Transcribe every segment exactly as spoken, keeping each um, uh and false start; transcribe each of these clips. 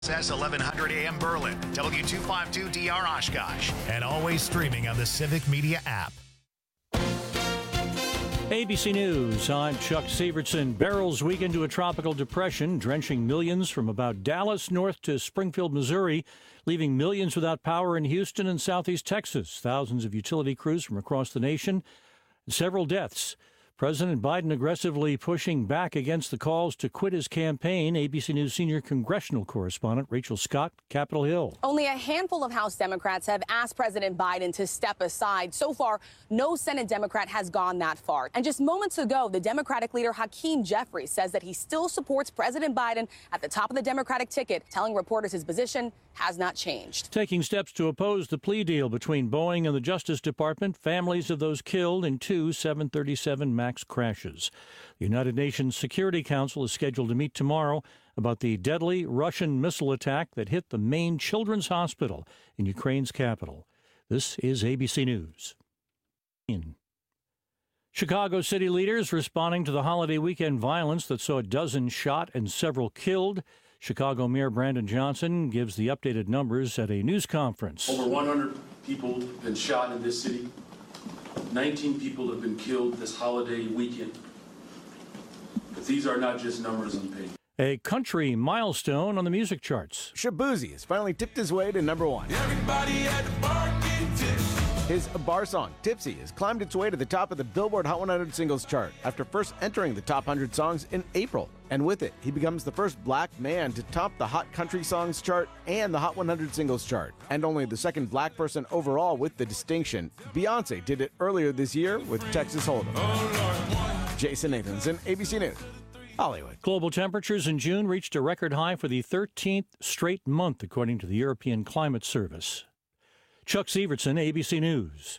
S eleven hundred A M Berlin, W two fifty-two D R Oshkosh, and always streaming on the Civic Media app. A B C News, I'm Chuck Severson. Barrels weak into a tropical depression, drenching millions from about Dallas north to Springfield, Missouri, leaving millions without power in Houston and southeast Texas. Thousands of utility crews from across the nation, several deaths. President Biden aggressively pushing back against the calls to quit his campaign. A B C News senior congressional correspondent Rachel Scott, Capitol Hill. Only a handful of House Democrats have asked President Biden to step aside. So far, no Senate Democrat has gone that far. And just moments ago, the Democratic leader Hakeem Jeffries says that he still supports President Biden at the top of the Democratic ticket, telling reporters his position has not changed. Taking steps to oppose the plea deal between Boeing and the Justice Department, families of those killed in two seven thirty-seven MAX crashes. The United Nations Security Council is scheduled to meet tomorrow about the deadly Russian missile attack that hit the main children's hospital in Ukraine's capital. This is A B C News. In Chicago city leaders responding to the holiday weekend violence that saw a dozen shot and several killed. Chicago Mayor Brandon Johnson gives the updated numbers at a news conference. Over one hundred people have been shot in this city. nineteen people have been killed this holiday weekend. But these are not just numbers on paper. A country milestone on the music charts. Shabuzi has finally tipped his way to number one. Everybody at the bar getting tips. His bar song, Tipsy, has climbed its way to the top of the Billboard Hot one hundred Singles Chart after first entering the top one hundred songs in April. And with it, he becomes the first black man to top the Hot Country Songs Chart and the Hot one hundred Singles Chart, and only the second black person overall with the distinction. Beyoncé did it earlier this year with Texas Hold'em. Jason Nathanson, A B C News, Hollywood. Global temperatures in June reached a record high for the thirteenth straight month, according to the European Climate Service. Chuck Severson, A B C News.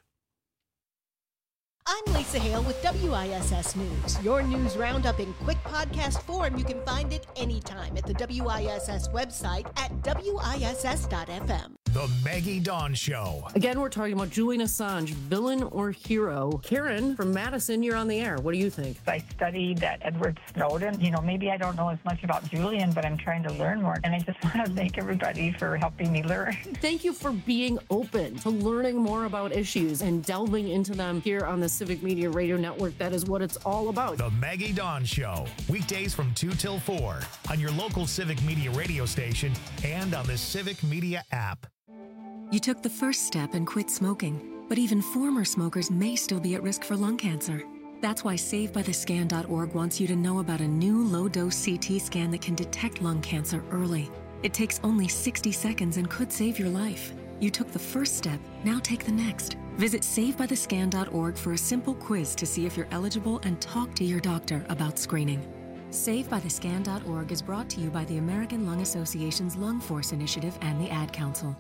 I'm Lisa Hale with W I S S News. Your news roundup in quick podcast form. You can find it anytime at the W I S S website at W I S S dot F M. The Maggie Dawn Show. Again, we're talking about Julian Assange, villain or hero. Karen from Madison, you're on the air. What do you think? I studied that Edward Snowden. You know, maybe I don't know as much about Julian, but I'm trying to learn more. And I just want to thank everybody for helping me learn. Thank you for being open to learning more about issues and delving into them here on the Civic Media Radio Network. That is what it's all about. The Maggie Dawn Show. Weekdays from two till four on your local Civic Media radio station and on the Civic Media app. You took the first step and quit smoking, but even former smokers may still be at risk for lung cancer. That's why Save By The Scan dot org wants you to know about a new low-dose C T scan that can detect lung cancer early. It takes only sixty seconds and could save your life. You took the first step, now take the next. Visit Save By The Scan dot org for a simple quiz to see if you're eligible and talk to your doctor about screening. Save By The Scan dot org is brought to you by the American Lung Association's Lung Force Initiative and the Ad Council.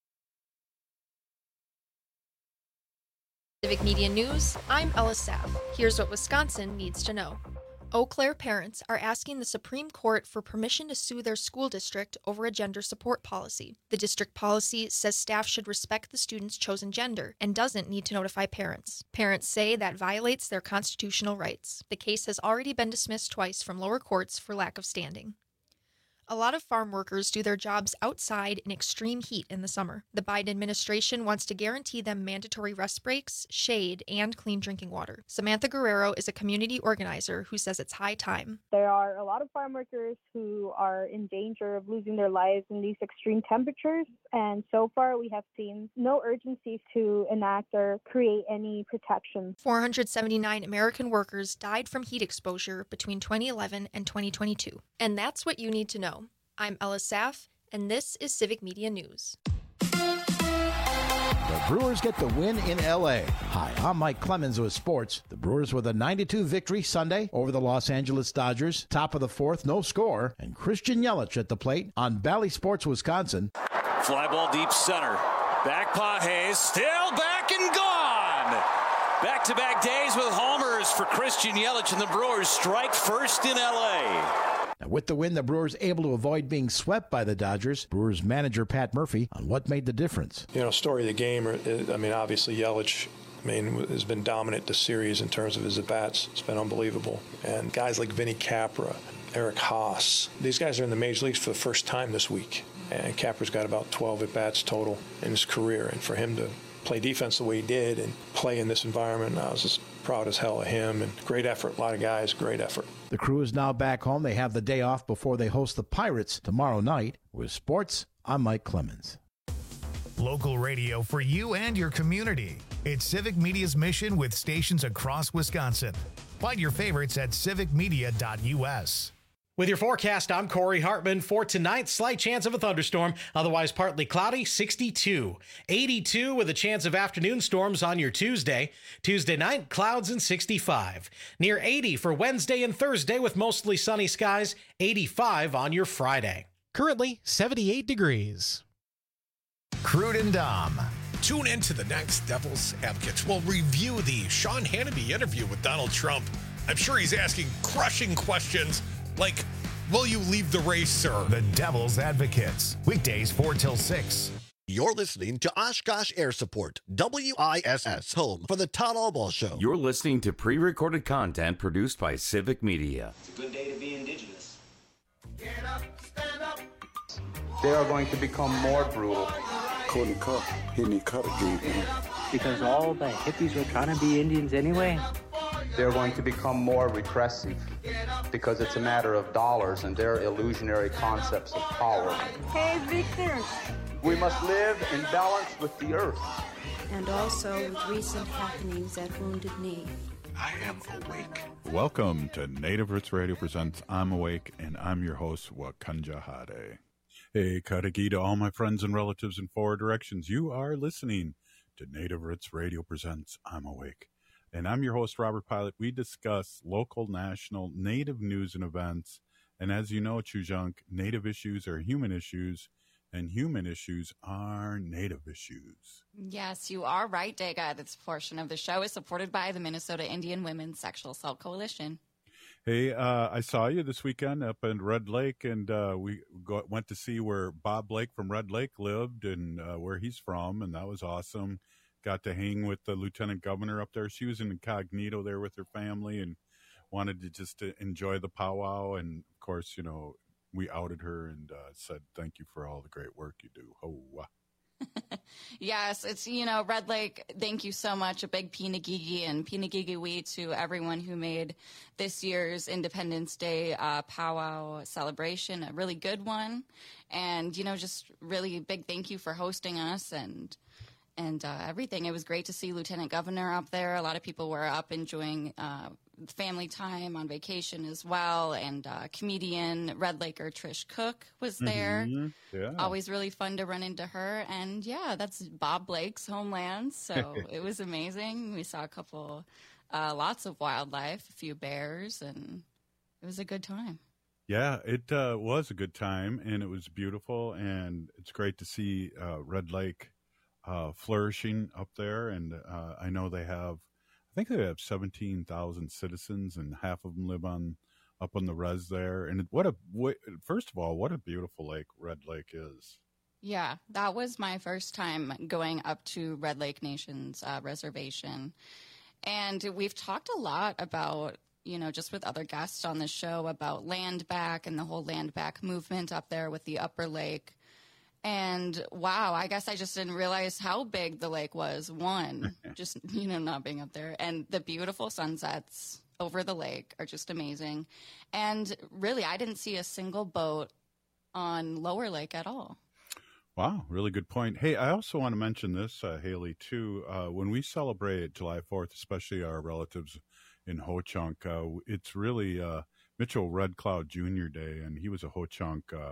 Civic Media News, I'm Ella Sapp. Here's what Wisconsin needs to know. Eau Claire parents are asking the Supreme Court for permission to sue their school district over a gender support policy. The district policy says staff should respect the student's chosen gender and doesn't need to notify parents. Parents say that violates their constitutional rights. The case has already been dismissed twice from lower courts for lack of standing. A lot of farm workers do their jobs outside in extreme heat in the summer. The Biden administration wants to guarantee them mandatory rest breaks, shade, and clean drinking water. Samantha Guerrero is a community organizer who says it's high time. There are a lot of farm workers who are in danger of losing their lives in these extreme temperatures, and so far we have seen no urgency to enact or create any protection. four hundred seventy-nine American workers died from heat exposure between twenty eleven and twenty twenty-two. And that's what you need to know. I'm Ella Saff, and this is Civic Media News. The Brewers get the win in L A. Hi, I'm Mike Clemens with sports. The Brewers with a nine to two victory Sunday over the Los Angeles Dodgers. Top of the fourth, no score. And Christian Yelich at the plate on Bally Sports, Wisconsin. Fly ball deep center. Back Pages, still back and gone. Back-to-back days with homers for Christian Yelich, and the Brewers strike first in L A. Now, with the win, the Brewers able to avoid being swept by the Dodgers. Brewers manager Pat Murphy on what made the difference. You know, story of the game, I mean, obviously Yelich, I mean, has been dominant this series in terms of his at-bats. It's been unbelievable. And guys like Vinny Capra, Eric Haas. These guys are in the major leagues for the first time this week. And Capper's got about twelve at-bats total in his career. And for him to play defense the way he did and play in this environment, I was just proud as hell of him. And great effort. A lot of guys, great effort. The crew is now back home. They have the day off before they host the Pirates tomorrow night. With sports, I'm Mike Clemens. Local radio for you and your community. It's Civic Media's mission with stations across Wisconsin. Find your favorites at civic media dot u s. With your forecast, I'm Corey Hartman. For tonight, slight chance of a thunderstorm, otherwise partly cloudy, sixty-two. eighty-two with a chance of afternoon storms on your Tuesday. Tuesday night, clouds and sixty-five. Near eighty for Wednesday and Thursday with mostly sunny skies, eighty-five on your Friday. Currently, seventy-eight degrees. Crude and Dom. Tune in to the next Devil's Advocates. We'll review the Sean Hannity interview with Donald Trump. I'm sure he's asking crushing questions like, will you leave the race, sir? The Devil's Advocates. Weekdays four till six. You're listening to Oshkosh Air Support, W I S S, home for the Todd Albaugh Show. You're listening to pre-recorded content produced by Civic Media. It's a good day to be indigenous. Get up, stand up. They are going to become more brutal. Cody Cup, Henry Cutter gave me. Because all the hippies were trying to be Indians anyway. They're going to become more repressive because it's a matter of dollars and their illusionary concepts of power. Hey, Victor. We must live in balance with the earth. And also with recent happenings at Wounded Knee. I am awake. Welcome to Native Roots Radio presents I'm Awake, and I'm your host, Wakanja Hade. Hey, Karagi to all my friends and relatives in four directions. You are listening to Native Roots Radio presents I'm Awake. And I'm your host, Robert Pilot. We discuss local, national, Native news and events. And as you know, Chujunk, Native issues are human issues, and human issues are Native issues. Yes, you are right, Dega. This portion of the show is supported by the Minnesota Indian Women's Sexual Assault Coalition. Hey, uh, I saw you this weekend up in Red Lake, and uh, we go, went to see where Bob Blake from Red Lake lived and uh, where he's from, and that was awesome. Got to hang with the lieutenant governor up there. She was in incognito there with her family and wanted to just to enjoy the powwow. And, of course, you know, we outed her and uh, said, thank you for all the great work you do. Ho, Yes, it's, you know, Red Lake, thank you so much. A big Pinagigi and Pinagigi-wee to everyone who made this year's Independence Day uh, powwow celebration a really good one. And, you know, just really big thank you for hosting us and and uh, everything. It was great to see Lieutenant Governor up there. A lot of people were up enjoying uh, family time on vacation as well. And uh, comedian Red Laker Trish Cook was there. Mm-hmm. Yeah. Always really fun to run into her. And yeah, that's Bob Blake's homeland. So it was amazing. We saw a couple, uh, lots of wildlife, a few bears, and it was a good time. Yeah, it uh, was a good time, and it was beautiful. And it's great to see uh, Red Lake uh, flourishing up there. And uh, I know they have, I think they have seventeen thousand citizens, and half of them live on up on the res there. And what a, first of all, what a beautiful lake Red Lake is. Yeah, that was my first time going up to Red Lake Nation's uh, reservation. And we've talked a lot about, you know, just with other guests on the show about land back and the whole land back movement up there with the upper lake. And wow, I guess I just didn't realize how big the lake was. One, just, you know, not being up there. And the beautiful sunsets over the lake are just amazing. And really, I didn't see a single boat on Lower Lake at all. Wow, really good point. Hey, I also want to mention this, uh, Haley, too. Uh, when we celebrate July fourth, especially our relatives in Ho-Chunk, uh, it's really uh, Mitchell Red Cloud Junior Day, and he was a Ho-Chunk, uh,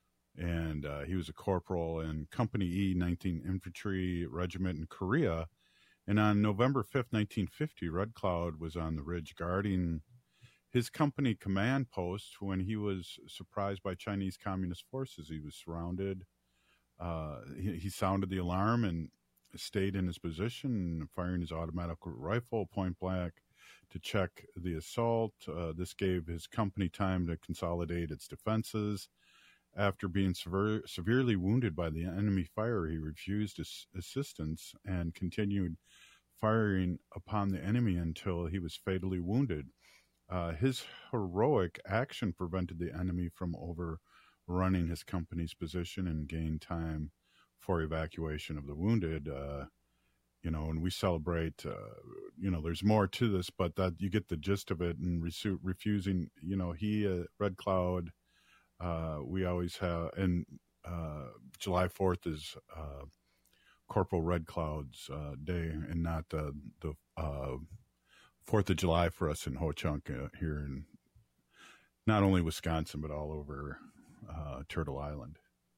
and uh, he was a corporal in Company E, nineteenth Infantry Regiment in Korea. And on November fifth, nineteen fifty, Red Cloud was on the ridge guarding his company command post when he was surprised by Chinese Communist forces. He was surrounded. Uh, he, he sounded the alarm and stayed in his position, firing his automatic rifle point blank to check the assault. Uh, this gave his company time to consolidate its defenses. After being sever- severely wounded by the enemy fire, he refused ass- assistance and continued firing upon the enemy until he was fatally wounded. Uh, his heroic action prevented the enemy from overrunning his company's position and gained time for evacuation of the wounded. Uh, you know, and we celebrate, uh, you know, there's more to this, but that you get the gist of it. And resu- refusing, you know, he, uh, Red Cloud, uh, we always have, and uh, July fourth is uh, Corporal Red Cloud's uh, day, and not uh, the uh, fourth of July for us in Ho-Chunk uh, here in not only Wisconsin, but all over uh, Turtle Island.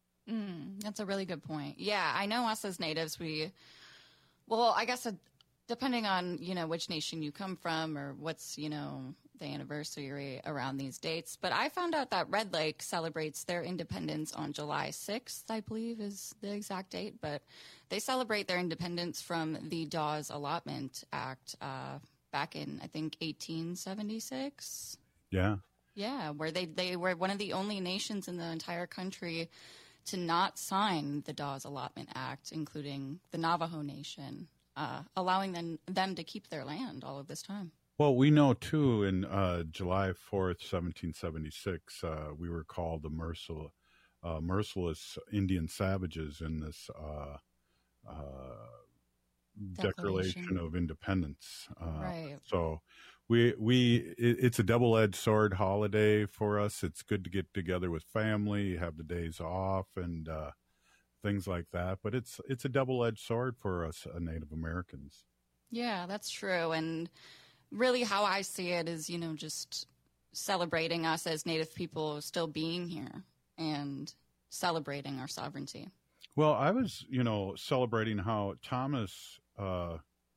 Mm, that's a really good point. Yeah, I know us as natives, we, well, I guess uh, depending on, you know, which nation you come from or what's, you know, the anniversary around these dates. But I found out that Red Lake celebrates their independence on July sixth, I believe is the exact date. But they celebrate their independence from the Dawes Allotment Act uh, back in, I think, eighteen seventy-six. Yeah. Yeah, where they, they were one of the only nations in the entire country to not sign the Dawes Allotment Act, including the Navajo Nation, uh, allowing them, them to keep their land all of this time. Well, we know, too, in uh, July fourth, seventeen seventy-six, uh, we were called the mercil- uh, merciless Indian savages in this uh, uh, Declaration. Declaration of Independence. Uh, right. So we, we it, it's a double-edged sword holiday for us. It's good to get together with family, have the days off, and uh, things like that. But it's it's a double-edged sword for us uh, Native Americans. Yeah, that's true. And really how I see it is, you know, just celebrating us as Native people still being here and celebrating our sovereignty. Well, I was, you know, celebrating how Thomas uh,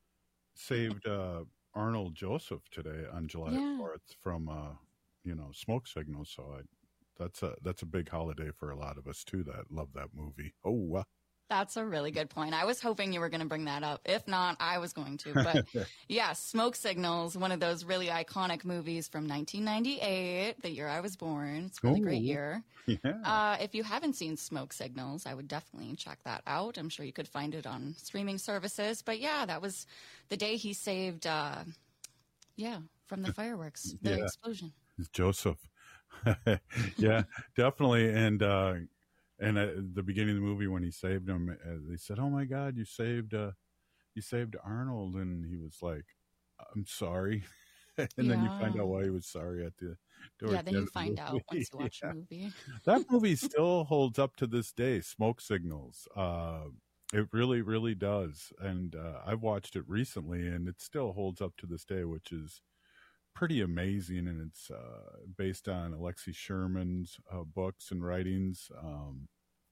saved uh, Arnold Joseph today on July Yeah. fourth from, uh, you know, smoke signals. So I, that's a that's a big holiday for a lot of us, too, that love that movie. Oh, uh, That's a really good point. I was hoping you were going to bring that up. If not, I was going to. But yeah, Smoke Signals, one of those really iconic movies from nineteen ninety-eight, the year I was born. It's a really Ooh. great year. Yeah. Uh, if you haven't seen Smoke Signals, I would definitely check that out. I'm sure you could find it on streaming services. But yeah, that was the day he saved, uh, yeah, from the fireworks, the Yeah. explosion. It's Joseph. Yeah, definitely. And, uh, And at the beginning of the movie, when he saved him, uh, they said, "Oh my God, you saved, uh, you saved Arnold," and he was like, "I'm sorry." And then you find Yeah. out why he was sorry at the. Yeah, towards then the you end of the find out movie. once you watch Yeah. the movie. That movie still holds up to this day. Smoke Signals. Uh, it really, really does. And uh, I've watched it recently, and it still holds up to this day, which is pretty amazing. And it's uh, based on Alexei Sherman's uh, books and writings. Um,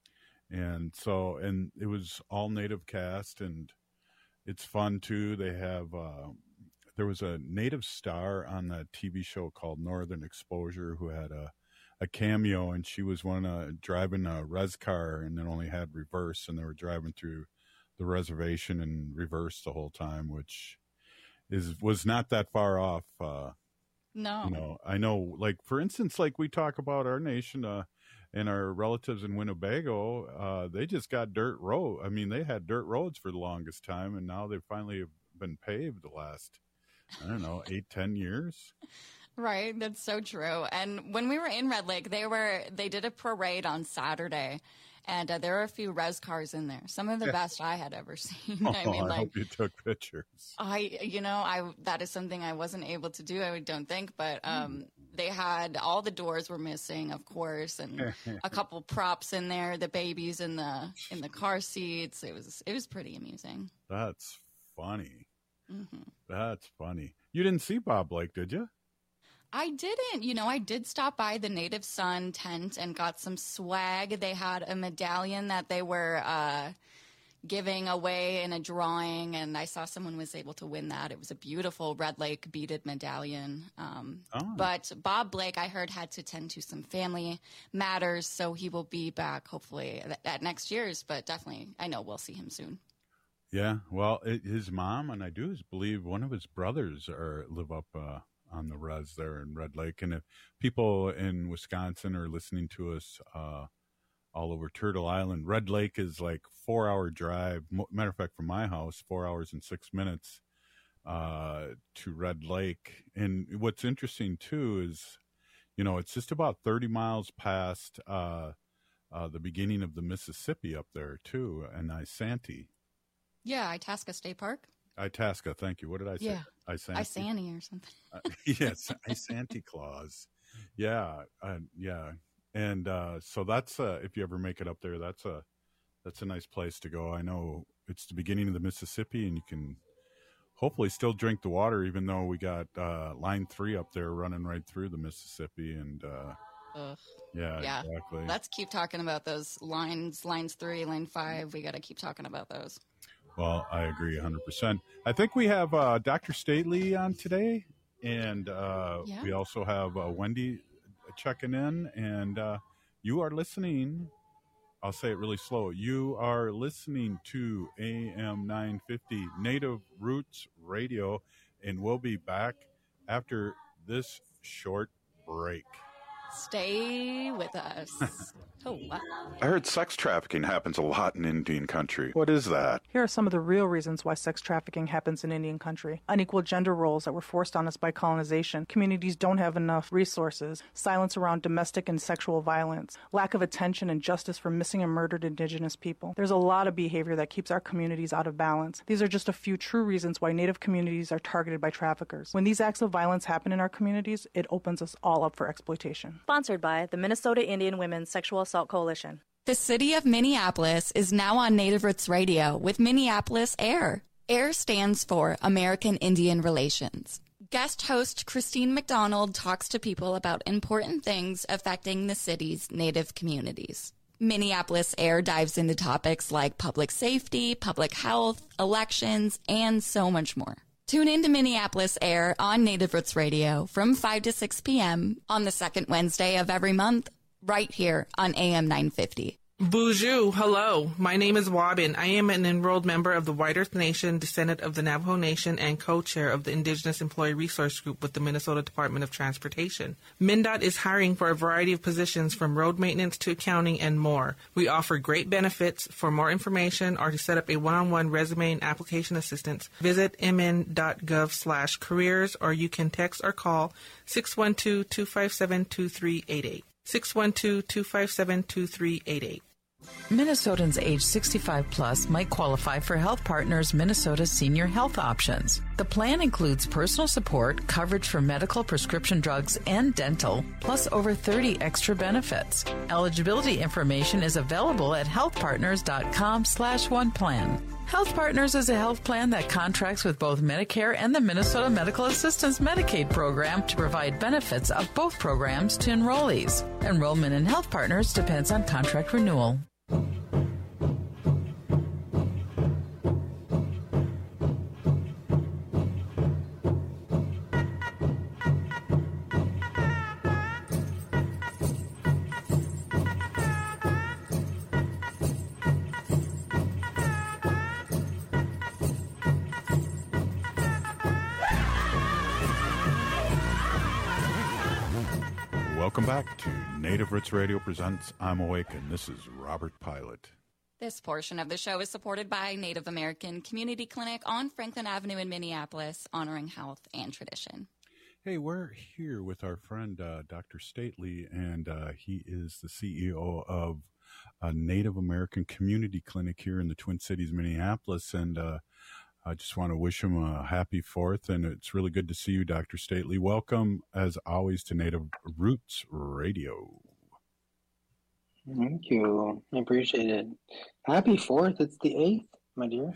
and so, and it was all native cast, and it's fun too. They have, uh, there was a native star on that T V show called Northern Exposure who had a, a cameo, and she was one uh, driving a res car and then only had reverse, and they were driving through the reservation in reverse the whole time, which is was not that far off. Uh, No. you know, I know, like for instance, like we talk about our nation uh, and our relatives in Winnebago, uh, they just got dirt road. I mean, they had dirt roads for the longest time, and now they finally have been paved the last, I don't know, eight, ten years. Right, that's so true. And when we were in Red Lake, they were they did a parade on Saturday, and uh, there were a few res cars in there. Some of the best I had ever seen. Oh, I mean, I like hope you took pictures. I, you know, I that is something I wasn't able to do. I don't think, but um, they had all the doors were missing, of course, and a couple props in there, the babies in the in the car seats. It was it was pretty amusing. That's funny. hmm That's funny. You didn't see Bob Blake, did you? I didn't. You know, I did stop by the Native Sun tent and got some swag. They had a medallion that they were uh, giving away in a drawing, and I saw someone was able to win that. It was a beautiful Red Lake beaded medallion. Um, Oh. But Bob Blake, I heard, had to tend to some family matters, so he will be back hopefully at, at next year's, but definitely, I know we'll see him soon. Yeah. Well, it, his mom, and I do believe one of his brothers are live up uh, on the res there in Red Lake. And if people in Wisconsin are listening to us uh, all over Turtle Island, Red Lake is like four hour drive. Mo- Matter of fact, from my house, four hours and six minutes uh, to Red Lake. And what's interesting too is, you know, it's just about thirty miles past uh, uh, the beginning of the Mississippi up there too, in Isanti. Yeah, Itasca State Park. Itasca, thank you. What did I say? Yeah. Isanti. Isani or something. uh, yes, Isanti Claus. Yeah, uh, yeah. And uh, so that's uh, if you ever make it up there, that's a that's a nice place to go. I know it's the beginning of the Mississippi, and you can hopefully still drink the water, even though we got uh, line three up there running right through the Mississippi. And uh, Ugh. yeah, Yeah. exactly. Let's keep talking about those lines, lines three, line five. We got to keep talking about those. Well, I agree one hundred percent. I think we have uh, Doctor Stately on today, and uh, Yeah. we also have uh, Wendy checking in, and uh, you are listening. I'll say it really slow. You are listening to A M nine fifty Native Roots Radio, and we'll be back after this short break. Stay with us. Oh, wow. I heard sex trafficking happens a lot in Indian country. What is that? Here are some of the real reasons why sex trafficking happens in Indian country. Unequal gender roles that were forced on us by colonization. Communities don't have enough resources. Silence around domestic and sexual violence. Lack of attention and justice for missing and murdered Indigenous people. There's a lot of behavior that keeps our communities out of balance. These are just a few true reasons why Native communities are targeted by traffickers. When these acts of violence happen in our communities, it opens us all up for exploitation. Sponsored by the Minnesota Indian Women's Sexual Assault Coalition. The city of Minneapolis is now on Native Roots Radio with Minneapolis AIR. AIR stands for American Indian Relations. Guest host Christine McDonald talks to people about important things affecting the city's Native communities. Minneapolis AIR dives into topics like public safety, public health, elections, and so much more. Tune in to Minneapolis AIR on Native Roots Radio from five to six p.m. on the second Wednesday of every month, right here on A M nine fifty. Bonjour, hello. My name is Wabin. I am an enrolled member of the White Earth Nation, descendant of the Navajo Nation, and co-chair of the Indigenous Employee Resource Group with the Minnesota Department of Transportation. MnDOT is hiring for a variety of positions from road maintenance to accounting and more. We offer great benefits. For more information or to set up a one-on-one resume and application assistance, visit mn.gov slash careers, or you can text or call six one two, two five seven, two three eight eight. six one two, two five seven, two three eight eight. Minnesotans age sixty-five plus might qualify for Health Partners Minnesota Senior Health Options. The plan includes personal support, coverage for medical, prescription drugs, and dental, plus over thirty extra benefits. Eligibility information is available at healthpartners.com slash one plan. Health Partners is a health plan that contracts with both Medicare and the Minnesota Medical Assistance Medicaid program to provide benefits of both programs to enrollees. Enrollment in Health Partners depends on contract renewal. Welcome back to Native Roots Radio presents I'm Awake, and this is Robert Pilot. This portion of the show is supported by Native American Community Clinic on Franklin Avenue in Minneapolis, honoring health and tradition. Hey, we're here with our friend uh, Doctor Stately, and uh, he is the C E O of a Native American Community Clinic here in the Twin Cities, Minneapolis, and uh, I just want to wish him a happy Fourth, and it's really good to see you, Doctor Stately. Welcome, as always, to Native Roots Radio. Thank you. I appreciate it. Happy Fourth. It's the eighth, my dear.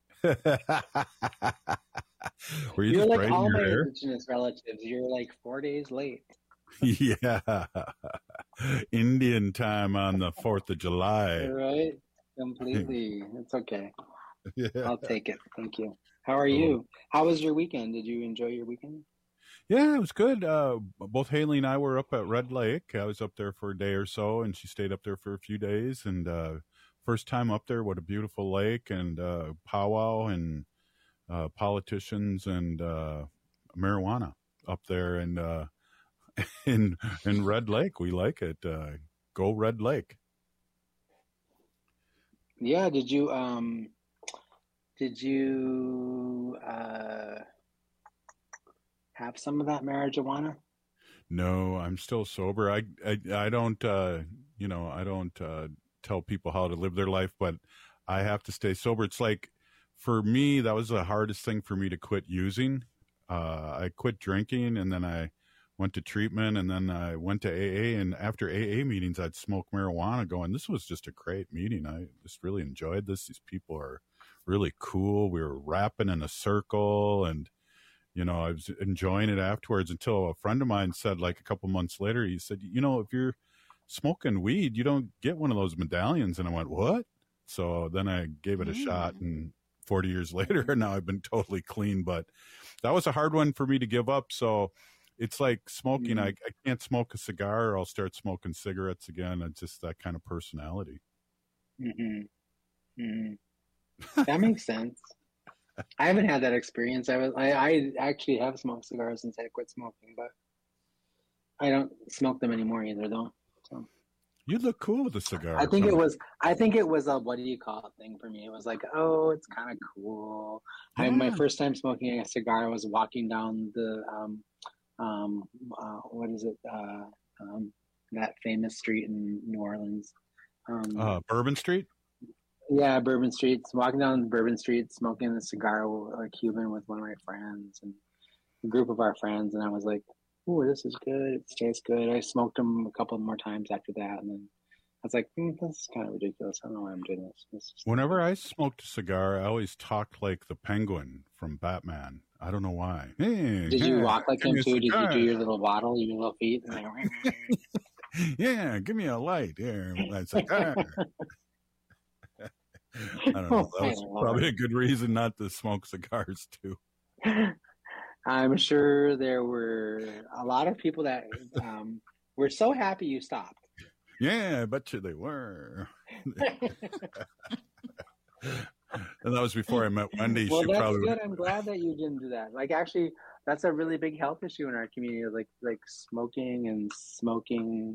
Were you You're just like braiding all your my hair? Indigenous relatives. You're like four days late. Yeah. Indian time on the fourth of July. Right? Completely. It's okay. Yeah. I'll take it. Thank you. How are you? How was your weekend? Did you enjoy your weekend? Yeah, it was good. Uh, both Haley and I were up at Red Lake. I was up there for a day or so, and she stayed up there for a few days. And uh, first time up there, what a beautiful lake, and uh, powwow and uh, politicians and uh, marijuana up there. And uh, in in Red Lake, we like it. Uh, go Red Lake. Yeah. Did you um? Did you uh? have some of that marijuana? No, I'm still sober. I, I, I don't, uh, you know, I don't uh, tell people how to live their life, but I have to stay sober. It's like, for me, that was the hardest thing for me to quit using. Uh, I quit drinking, and then I went to treatment, and then I went to A A. And after A A meetings, I'd smoke marijuana going, this was just a great meeting. I just really enjoyed this. These people are really cool. We were rapping in a circle, and you know, I was enjoying it afterwards until a friend of mine said, like a couple months later, he said, you know, if you're smoking weed, you don't get one of those medallions. And I went, what? So then I gave it a mm. shot, and forty years later, now I've been totally clean. But that was a hard one for me to give up. So it's like smoking. Mm. I, I can't smoke a cigar, or I'll start smoking cigarettes again. It's just that kind of personality. Mm-hmm. Mm-hmm. That makes sense. I haven't had that experience. I was I, I actually have smoked cigars since I quit smoking, but I don't smoke them anymore either, though. So you look cool with a cigar. I think it was I think it was a what do you call it thing for me. It was like, oh, it's kind of cool. Yeah. I, my first time smoking a cigar was walking down the um um uh, what is it uh um that famous street in New Orleans. Um, uh, Bourbon Street. Yeah, Bourbon Street. Walking down Bourbon Street, smoking a cigar, a Cuban, with one of my friends and a group of our friends, and I was like, "Ooh, this is good. It tastes good." I smoked them a couple more times after that, and then I was like, mm, "This is kind of ridiculous. I don't know why I'm doing this." this is Whenever I smoked a cigar, I always talked like the Penguin from Batman. I don't know why. Hey, Did hey, you walk like him too? Did you do your little waddle, your little feet? And like, yeah, give me a light here. That's like, ah. I don't know. That was probably a good reason not to smoke cigars too. I'm sure there were a lot of people that um, were so happy you stopped. Yeah, I bet you they were. And that was before I met Wendy. Well, she that's probably good. I'm glad that you didn't do that. Like, actually, that's a really big health issue in our community. Like, like smoking and smoking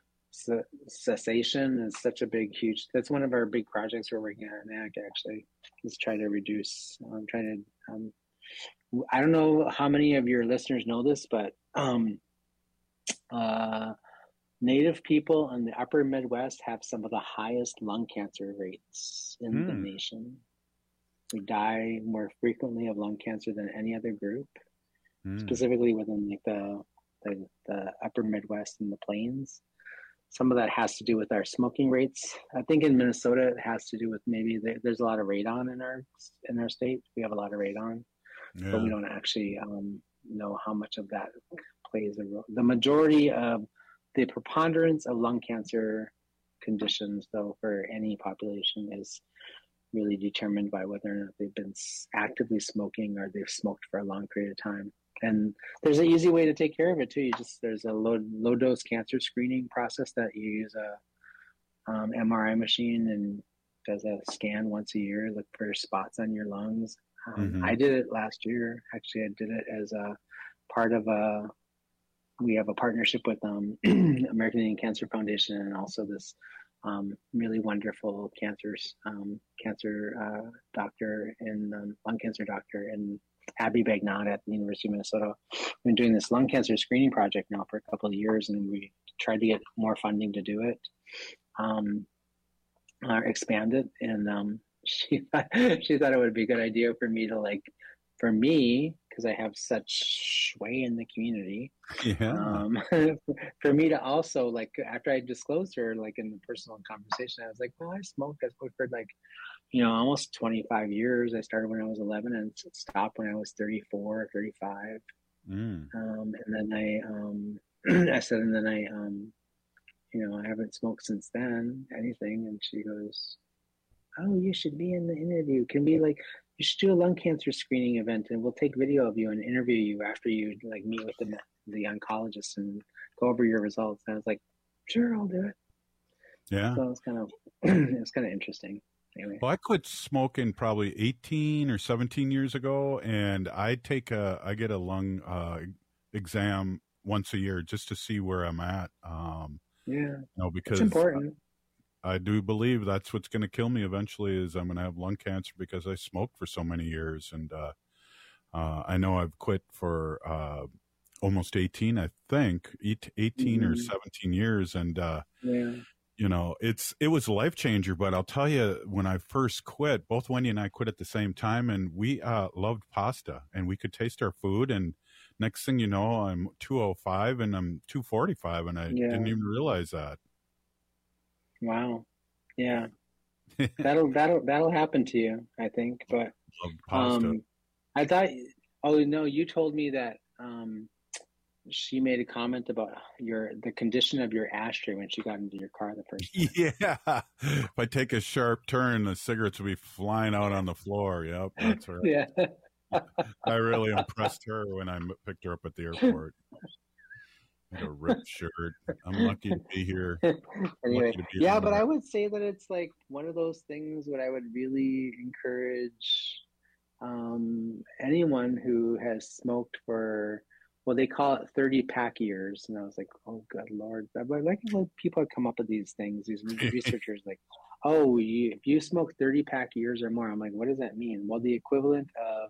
cessation is such a big, huge. That's one of our big projects we're working on at N A C. Actually, is try to reduce. I'm trying to. Um, I don't know how many of your listeners know this, but um, uh, Native people in the upper Midwest have some of the highest lung cancer rates in mm. the nation. We die more frequently of lung cancer than any other group, mm. specifically within like the, the the upper Midwest and the plains. Some of that has to do with our smoking rates. I think in Minnesota it has to do with maybe there, there's a lot of radon in our in our state. We have a lot of radon, yeah. but we don't actually um, know how much of that plays a role. The majority of the preponderance of lung cancer conditions, though, for any population is really determined by whether or not they've been actively smoking or they've smoked for a long period of time. And there's an easy way to take care of it too. You just there's a low low dose cancer screening process that you use a um, M R I machine and does a scan once a year, look for spots on your lungs. Um, mm-hmm. I did it last year. Actually, I did it as a part of a. We have a partnership with um, American Indian Cancer Foundation and also this um, really wonderful cancer um, cancer uh, doctor and um, lung cancer doctor in Abby Bagnat at the University of Minnesota. We've been doing this lung cancer screening project now for a couple of years, and we tried to get more funding to do it, um, or expand it. And um, she thought, she thought it would be a good idea for me to like, for me, because I have such sway in the community. Yeah. Um, for me to also like, after I disclosed her, like in the personal conversation, I was like, well, I smoked. I smoked for like, you know, almost twenty-five years. I started when I was eleven and stopped when I was thirty-four, thirty-five. Mm. Um, and then I, um, I said, and then I, um, you know, I haven't smoked since then, anything. And she goes, oh, you should be in the interview. Can be like, you should do a lung cancer screening event and we'll take video of you and interview you after you like meet with the, the oncologist and go over your results. And I was like, sure, I'll do it. Yeah. So it was kind of, it was kind of interesting. Anyway. Well, I quit smoking probably eighteen or seventeen years ago, and I take a, I get a lung uh, exam once a year just to see where I'm at. Um, yeah. You know, because it's important. I, I do believe that's what's going to kill me eventually is I'm going to have lung cancer because I smoked for so many years. And uh, Uh, I know I've quit for uh, almost eighteen, I think, eighteen mm-hmm. or seventeen years. And, uh, yeah. you know, it's it was a life changer. But I'll tell you, when I first quit, both Wendy and I quit at the same time, and we uh, loved pasta, and we could taste our food. And next thing you know, I'm two oh five and I'm two forty-five, and I yeah. didn't even realize that. Wow. Yeah. that'll that'll that'll happen to you, I think. But um, I thought, oh no, you told me that um, she made a comment about your the condition of your ashtray when she got into your car the first time. Yeah, if I take a sharp turn, the cigarettes will be flying out on the floor. Yep, that's right. Yeah, I really impressed her when I picked her up at the airport. A ripped shirt. I'm lucky to be here. Anyway, be yeah, but I would say that it's like one of those things that I would really encourage um, anyone who has smoked for, well, they call it thirty pack years. And I was like, oh, good Lord. But like when people come up with these things, these researchers like, oh, you, if you smoke thirty pack years or more, I'm like, what does that mean? Well, the equivalent of,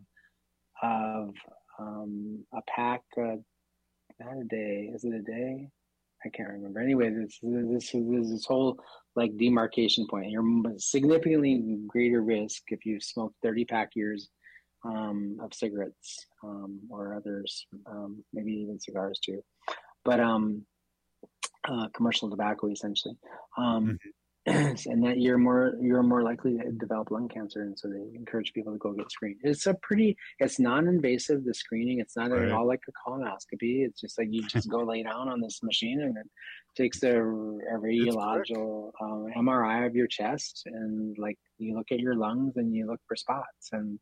of um, a pack, uh, not a day. Is it a day? I can't remember. Anyway, this this this, this whole like demarcation point. You're significantly greater risk if you smoke thirty pack years um, of cigarettes um, or others, um, maybe even cigars too. But um, uh, commercial tobacco essentially. Um, mm-hmm. And that you're more you're more likely to develop lung cancer, and so they encourage people to go get screened. It's a pretty it's non-invasive, the screening. It's not right. at all like a colonoscopy. It's just like you just go lay down on this machine, and it takes a, a radiological um, M R I of your chest, and like you look at your lungs and you look for spots. And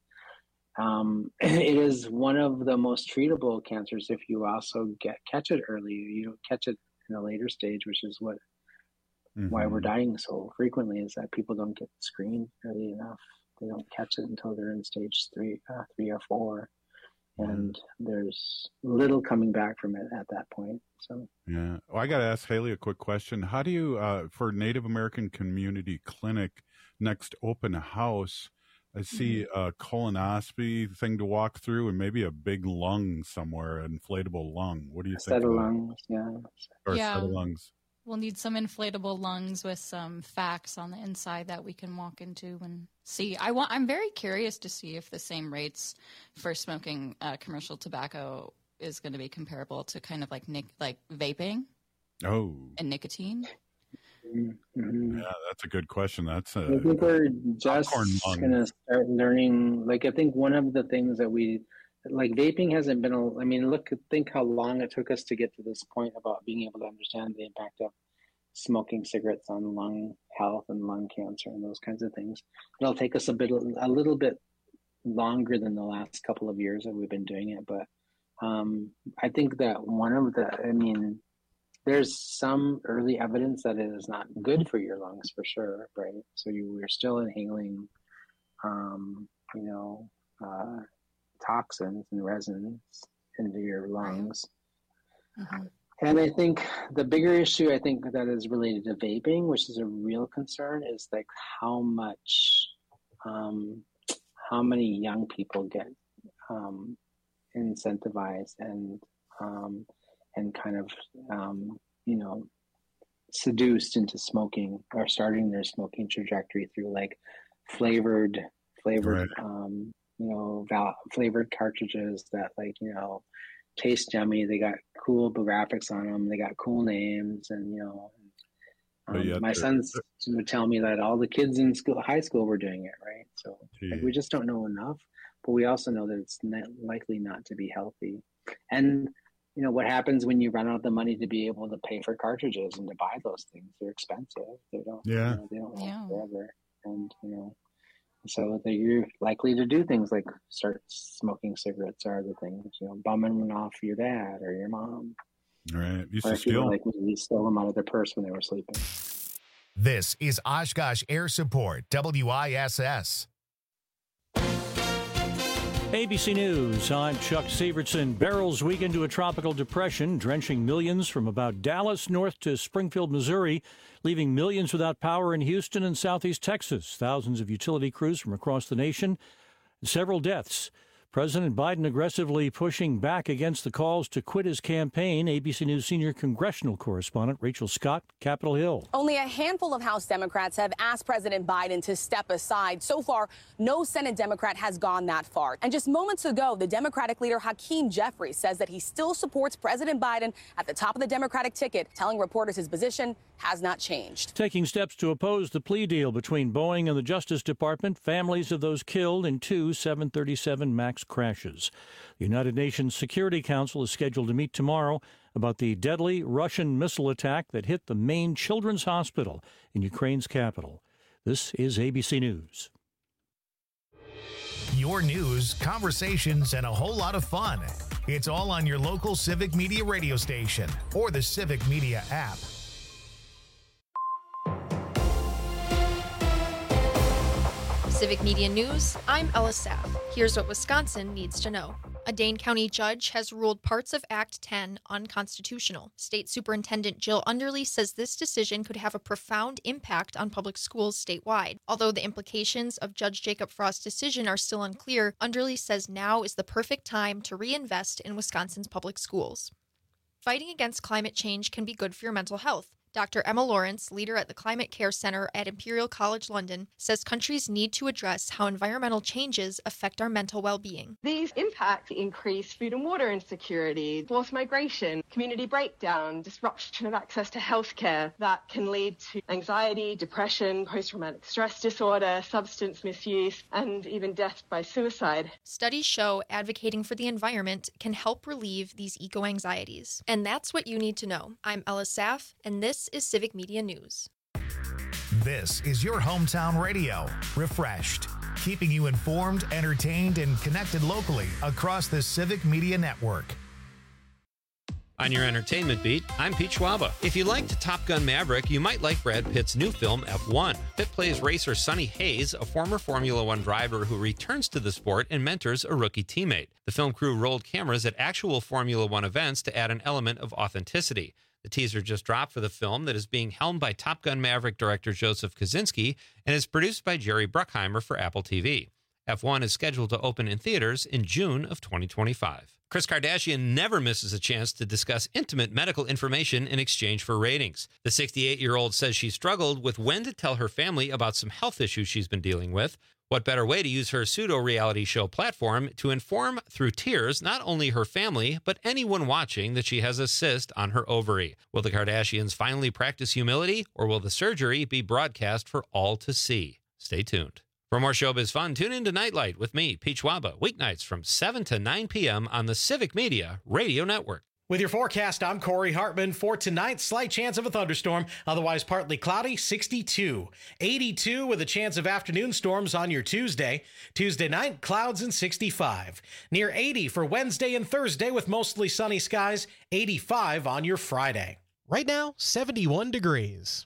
um, it is one of the most treatable cancers if you also get catch it early. You don't catch it in a later stage, which is what. Mm-hmm. Why we're dying so frequently is that people don't get screened early enough. They don't catch it until they're in stage three, uh, three or four, and there's little coming back from it at that point. So yeah, well, I got to ask Haley a quick question. How do you, uh, for Native American Community Clinic next open house? I see mm-hmm. a colonoscopy thing to walk through, and maybe a big lung somewhere, an inflatable lung. What do you a think? Set of lungs, yeah, or yeah. a set of lungs. We'll need some inflatable lungs with some facts on the inside that we can walk into and see. I want. I'm very curious to see if the same rates for smoking uh, commercial tobacco is going to be comparable to kind of like nic- like vaping. Oh. And nicotine. Mm-hmm. Yeah, that's a good question. That's a. I think we're just going to start learning. Like, I think one of the things that we. Like vaping hasn't been, a, I mean, look, think how long it took us to get to this point about being able to understand the impact of smoking cigarettes on lung health and lung cancer and those kinds of things. It'll take us a bit, a little bit longer than the last couple of years that we've been doing it. But um, I think that one of the, I mean, there's some early evidence that it is not good for your lungs for sure, right? So you, we're still inhaling, um, you know, uh, toxins and resins into your lungs. Mm-hmm. And I think the bigger issue I think that is related to vaping, which is a real concern, is like how much, um, how many young people get um, incentivized and um, and kind of, um, you know, seduced into smoking or starting their smoking trajectory through like flavored, flavored, right. um, you know, val- flavored cartridges that like, you know, taste yummy. They got cool graphics on them. They got cool names, and you know, um, yeah, my sons would tell me that all the kids in school, high school, were doing it, right? So like, we just don't know enough, but we also know that it's not likely not to be healthy. And you know what happens when you run out of the money to be able to pay for cartridges and to buy those things? They're expensive. They don't. Yeah. You know, they don't last yeah. forever, and you know. So that you're likely to do things like start smoking cigarettes or other things, you know, bumming off your dad or your mom. Right. Used or to steal. Like you stole them out of their purse when they were sleeping. This is Oshkosh Air Support, W I S S. A B C News, I'm Chuck Severson. Barrels weak into a tropical depression, drenching millions from about Dallas north to Springfield, Missouri, leaving millions without power in Houston and southeast Texas. Thousands of utility crews from across the nation, several deaths. President Biden aggressively pushing back against the calls to quit his campaign. A B C News senior congressional correspondent Rachel Scott, Capitol Hill. Only a handful of House Democrats have asked President Biden to step aside. So far, no Senate Democrat has gone that far. And just moments ago, the Democratic leader Hakeem Jeffries says that he still supports President Biden at the top of the Democratic ticket, telling reporters his position has not changed. Taking steps to oppose the plea deal between Boeing and the Justice Department, families of those killed in two seven thirty-seven MAX crashes. The United Nations Security Council is scheduled to meet tomorrow about the deadly Russian missile attack that hit the main children's hospital in Ukraine's capital. This is A B C News. Your news, conversations, and a whole lot of fun. It's all on your local Civic Media radio station or the Civic Media app. Civic Media News, I'm Ella Saff. Here's what Wisconsin needs to know. A Dane County judge has ruled parts of Act ten unconstitutional. State Superintendent Jill Underly says this decision could have a profound impact on public schools statewide. Although the implications of Judge Jacob Frost's decision are still unclear, Underly says now is the perfect time to reinvest in Wisconsin's public schools. Fighting against climate change can be good for your mental health. Doctor Emma Lawrence, leader at the Climate Care Center at Imperial College London, says countries need to address how environmental changes affect our mental well-being. These impacts increase food and water insecurity, forced migration, community breakdown, disruption of access to healthcare that can lead to anxiety, depression, post-traumatic stress disorder, substance misuse, and even death by suicide. Studies show advocating for the environment can help relieve these eco-anxieties. And that's what you need to know. I'm Ella Saff, and this This is Civic Media News. This is your hometown radio, refreshed, keeping you informed, entertained, and connected locally across the Civic Media Network. On your entertainment beat, I'm Pete Schwaba. If you liked Top Gun Maverick, you might like Brad Pitt's new film, F one. Pitt plays racer Sonny Hayes, a former Formula One driver who returns to the sport and mentors a rookie teammate. The film crew rolled cameras at actual Formula One events to add an element of authenticity. The teaser just dropped for the film that is being helmed by Top Gun Maverick director Joseph Kosinski and is produced by Jerry Bruckheimer for Apple T V. F one is scheduled to open in theaters in June of twenty twenty-five. Kris Kardashian never misses a chance to discuss intimate medical information in exchange for ratings. The sixty-eight-year-old says she struggled with when to tell her family about some health issues she's been dealing with. What better way to use her pseudo-reality show platform to inform through tears not only her family, but anyone watching that she has a cyst on her ovary? Will the Kardashians finally practice humility, or will the surgery be broadcast for all to see? Stay tuned. For more showbiz fun, tune in to Nightlight with me, Pete Schwaba, weeknights from seven to nine p.m. on the Civic Media Radio Network. With your forecast, I'm Corey Hartman. For tonight, slight chance of a thunderstorm, otherwise partly cloudy, sixty-two. eighty-two with a chance of afternoon storms on your Tuesday. Tuesday night, clouds and sixty-five. Near eighty for Wednesday and Thursday with mostly sunny skies, eighty-five on your Friday. Right now, seventy-one degrees.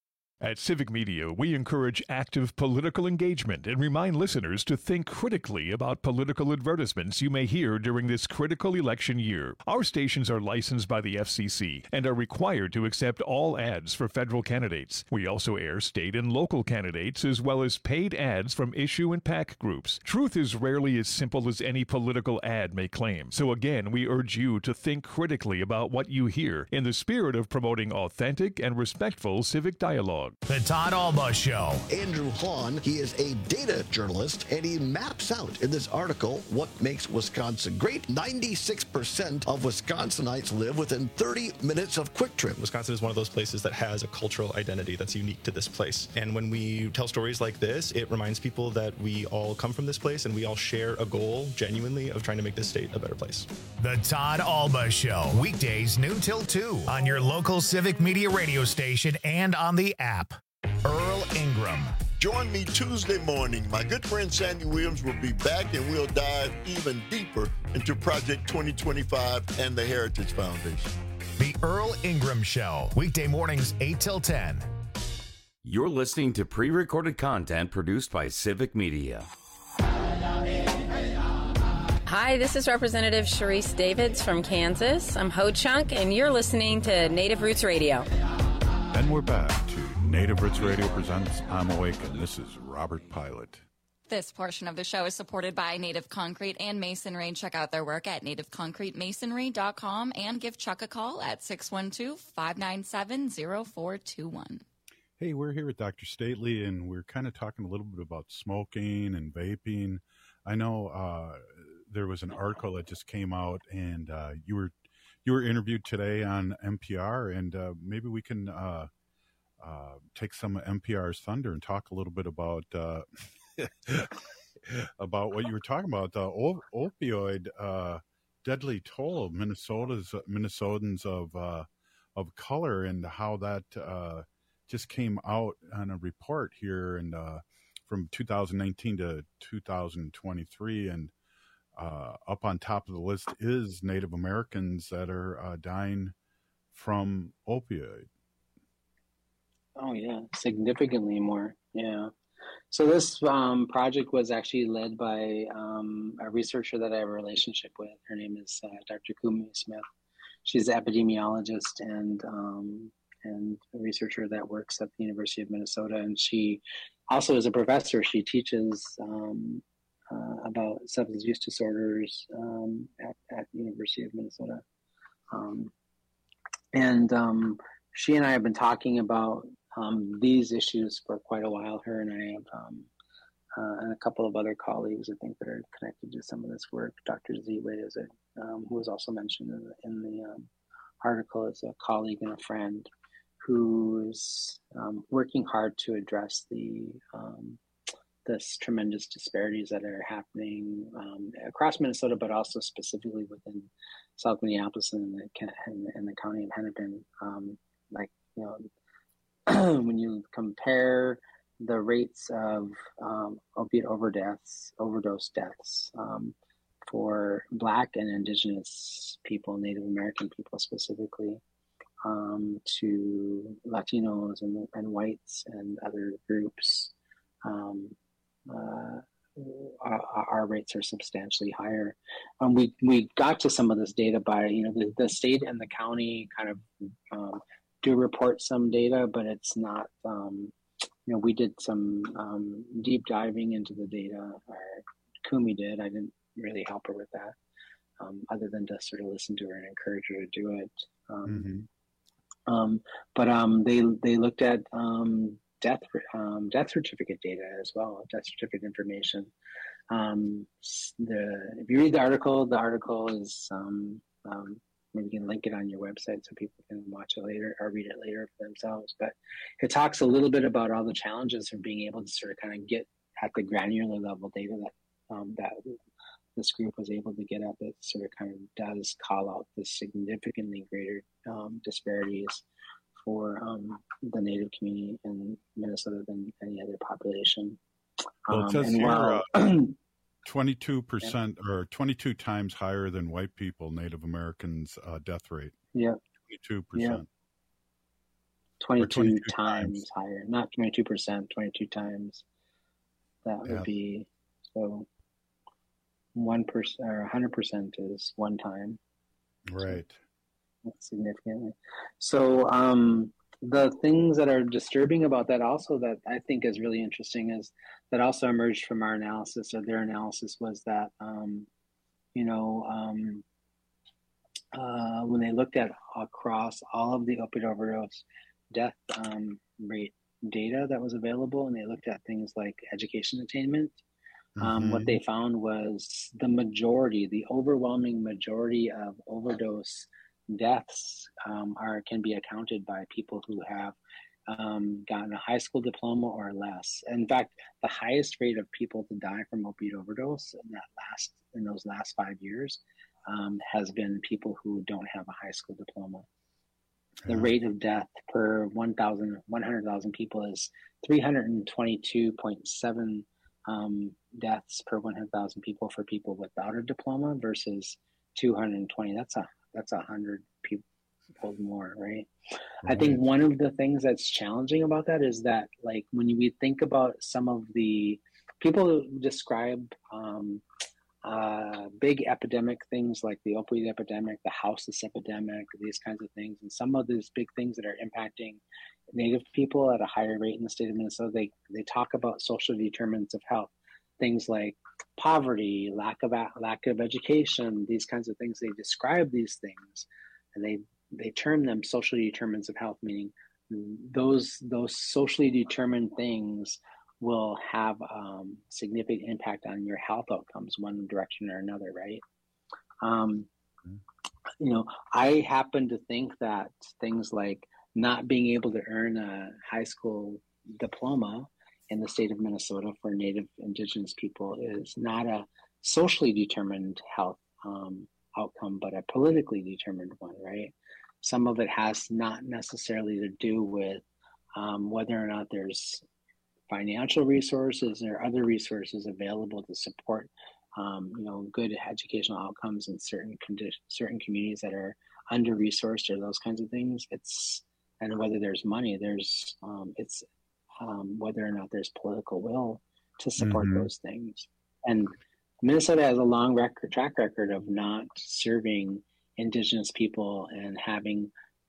At Civic Media, we encourage active political engagement and remind listeners to think critically about political advertisements you may hear during this critical election year. Our stations are licensed by the F C C and are required to accept all ads for federal candidates. We also air state and local candidates as well as paid ads from issue and PAC groups. Truth is rarely as simple as any political ad may claim. So again, we urge you to think critically about what you hear in the spirit of promoting authentic and respectful civic dialogue. The Todd Alba Show. Andrew Hahn, he is a data journalist, and he maps out in this article what makes Wisconsin great. ninety-six percent of Wisconsinites live within thirty minutes of Quick Trip. Wisconsin is one of those places that has a cultural identity that's unique to this place. And when we tell stories like this, it reminds people that we all come from this place and we all share a goal, genuinely, of trying to make this state a better place. The Todd Alba Show. Weekdays noon till two on your local Civic Media radio station and on the app. Earl Ingram. Join me Tuesday morning. My good friend Sandy Williams will be back, and we'll dive even deeper into Project twenty twenty-five and the Heritage Foundation. The Earl Ingram Show. Weekday mornings, eight till ten. You're listening to pre-recorded content produced by Civic Media. Hi, this is Representative Sharice Davids from Kansas. I'm Ho Chunk, and you're listening to Native Roots Radio. And we're back to Native Roots Radio presents I'm Awake, and this is Robert Pilot. This portion of the show is supported by Native Concrete and Masonry. Check out their work at native concrete masonry dot com and give Chuck a call at six one two, five nine seven, zero four two one. Hey, we're here with Doctor Stately, and we're kind of talking a little bit about smoking and vaping. I know uh, there was an article that just came out, and uh, you were you were interviewed today on N P R, and uh, maybe we can uh, uh, take some of N P R's thunder and talk a little bit about uh, about what you were talking about, the op- opioid uh, deadly toll of Minnesota's Minnesotans of uh, of color, and how that uh, just came out on a report here, and uh, from two thousand nineteen to two thousand twenty-three, and uh, up on top of the list is Native Americans that are uh, dying from opioid. Oh yeah, significantly more. Yeah. So this um, project was actually led by um, a researcher that I have a relationship with. Her name is uh, Doctor Kumi Smith. She's an epidemiologist and um, and a researcher that works at the University of Minnesota. And she also is a professor. She teaches um, uh, about substance use disorders um, at, at the University of Minnesota. Um, and um, she and I have been talking about um, these issues for quite a while. Her and I have, um, uh, and a couple of other colleagues, I think, that are connected to some of this work. Doctor Ziwe is a, um, who was also mentioned in the, in the um, article, is a colleague and a friend who's um, working hard to address the um, this tremendous disparities that are happening um, across Minnesota, but also specifically within South Minneapolis and the, and, and the county of Hennepin. Um, like, you know, when you compare the rates of um, opiate overdose, overdose deaths um, for Black and Indigenous people, Native American people specifically, Um, to Latinos and, and whites and other groups, um, uh, our, our rates are substantially higher. Um, we we got to some of this data by, you know, the, the state and the county kind of um, do report some data, but it's not, um, you know, we did some um, deep diving into the data, or Kumi did. I didn't really help her with that, um, other than to sort of listen to her and encourage her to do it. Um, Mm-hmm. Um, but um, they they looked at um, death um, death certificate data as well, death certificate information. Um, the if you read the article, the article is um, um, maybe you can link it on your website so people can watch it later or read it later for themselves. But it talks a little bit about all the challenges of being able to sort of kind of get at the granular level data that um, that this group was able to get at, that sort of kind of does call out the significantly greater um, disparities for um, the Native community in Minnesota than any other population. Well, it says um, here while, uh, twenty-two percent yeah. or twenty-two times higher than white people, Native Americans' uh, death rate. Yeah. twenty-two percent. Yeah. twenty-two, twenty-two times, times higher, not twenty-two percent, twenty-two times. That would yeah. be, so one percent or one hundred percent is one time. Right. So significantly. So um, the things that are disturbing about that also that I think is really interesting is that also emerged from our analysis, or their analysis, was that, um, you know, um, uh, when they looked at across all of the opioid overdose death um, rate data that was available, and they looked at things like education attainment, Um, mm-hmm. what they found was the majority, the overwhelming majority of overdose deaths um, are can be accounted by people who have um, gotten a high school diploma or less. In fact, the highest rate of people to die from opiate overdose in that last in those last five years um, has been people who don't have a high school diploma. The yeah. rate of death per one hundred thousand people is three hundred twenty-two point seven Um, deaths per one hundred thousand people for people without a diploma versus two hundred twenty. That's a that's a hundred people more, right? right? I think one of the things that's challenging about that is that, like, when we think about some of the people describe um, uh, big epidemic things like the opioid epidemic, the houseless epidemic, these kinds of things, and some of these big things that are impacting Native people at a higher rate in the state of Minnesota, they, they talk about social determinants of health. things like poverty, lack of lack of education, these kinds of things. They describe these things, and they they term them socially determinants of health, meaning those those socially determined things will have um, significant impact on your health outcomes, one direction or another, right? Um, you know, I happen to think that things like not being able to earn a high school diploma in the state of Minnesota for Native Indigenous people is not a socially determined health um, outcome, but a politically determined one, right? Some of it has not necessarily to do with um, whether or not there's financial resources or other resources available to support, um, you know, good educational outcomes in certain condi- certain communities that are under-resourced or those kinds of things. It's and whether there's money, there's um, it's um, whether or not there's political will to support mm-hmm. those things. And Minnesota has a long record, track record of not serving Indigenous people and having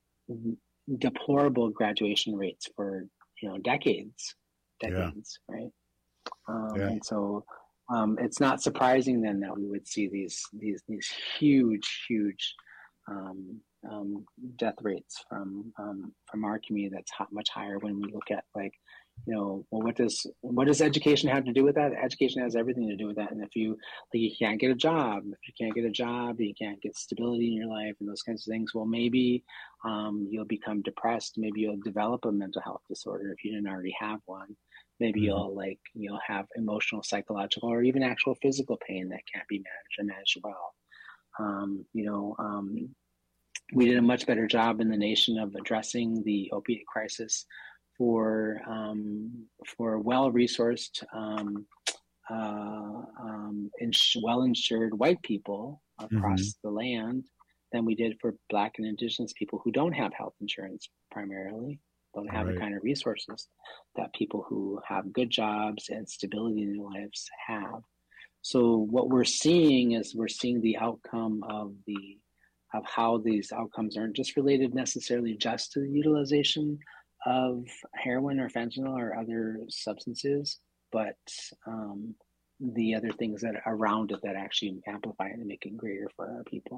deplorable graduation rates for, you know, decades, decades, yeah. right? Um, yeah. And so um, it's not surprising then that we would see these these these huge, huge um, um, death rates from um, from our community. That's much higher when we look at, like, you know, well, what does what does education have to do with that? Education has everything to do with that. And if you like, you can't get a job, if you can't get a job, you can't get stability in your life and those kinds of things. Well, maybe um, you'll become depressed. Maybe you'll develop a mental health disorder if you didn't already have one. Maybe mm-hmm. you'll like you'll have emotional, psychological, or even actual physical pain that can't be managed or managed well. Um, you know, um, we did a much better job in the nation of addressing the opiate crisis for um, for well-resourced, um, uh, um, ins- well-insured white people across mm-hmm. the land than we did for Black and Indigenous people who don't have health insurance primarily, don't have right. the kind of resources that people who have good jobs and stability in their lives have. So what we're seeing is we're seeing the outcome of the of how these outcomes aren't just related necessarily just to the utilization of heroin or fentanyl or other substances, but um, the other things that are around it that actually amplify it and make it greater for our people.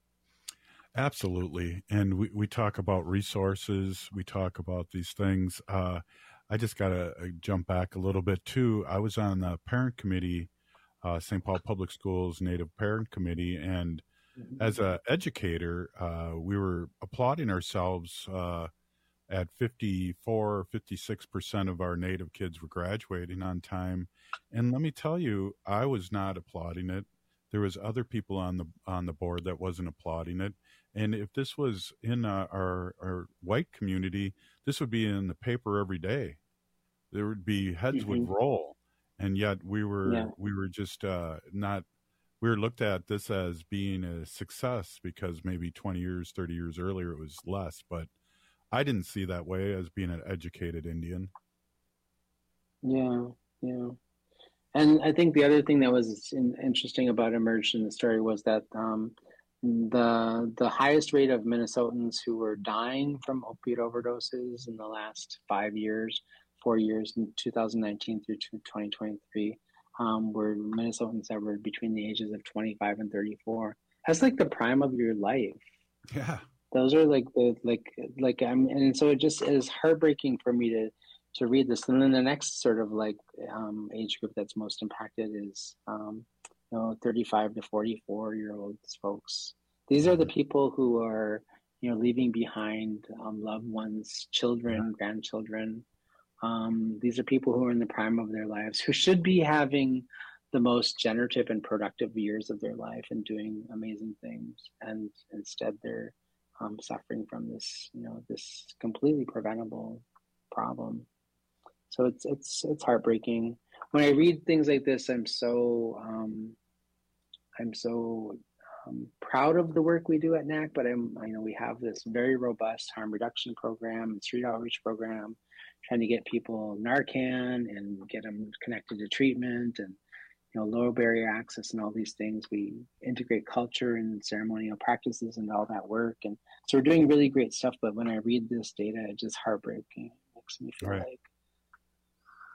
Absolutely. And we, we talk about resources, we talk about these things. Uh, I just got to jump back a little bit too. I was on the parent committee, uh, Saint Paul Public Schools Native Parent Committee, and mm-hmm. as an educator, uh, we were applauding ourselves uh, at fifty-four, fifty-six percent of our Native kids were graduating on time. And let me tell you, I was not applauding it. There was other people on the on the board that wasn't applauding it. And if this was in uh, our, our white community, this would be in the paper every day. There would be heads mm-hmm. would roll. And yet we were yeah. we were just uh, not, we were looked at this as being a success because maybe twenty years, thirty years earlier it was less. But I didn't see that way as being an educated Indian. Yeah, yeah. And I think the other thing that was in, interesting about emerged in the story was that um, the the highest rate of Minnesotans who were dying from opiate overdoses in the last five years, four years, in two thousand nineteen through twenty twenty-three, um, were Minnesotans that were between the ages of twenty-five and thirty-four. That's like the prime of your life. Yeah. Those are like the like like I'm and so it just is heartbreaking for me to to read this. And then the next sort of like um, age group that's most impacted is um, you know thirty-five to forty-four year olds folks. These are the people who are you know leaving behind um, loved ones, children, yeah. grandchildren. Um, these are people who are in the prime of their lives, who should be having the most generative and productive years of their life and doing amazing things, and instead they're Um, suffering from this, you know, this completely preventable problem. So it's it's it's heartbreaking. When I read things like this, I'm so um, I'm so um, proud of the work we do at N A C. But I'm, you know, we have this very robust harm reduction program and street outreach program, trying to get people Narcan and get them connected to treatment and, you know, low barrier access and all these things. We integrate culture and ceremonial practices and all that work. And so we're doing really great stuff. But when I read this data, it's just heartbreaking. It makes me feel right. like,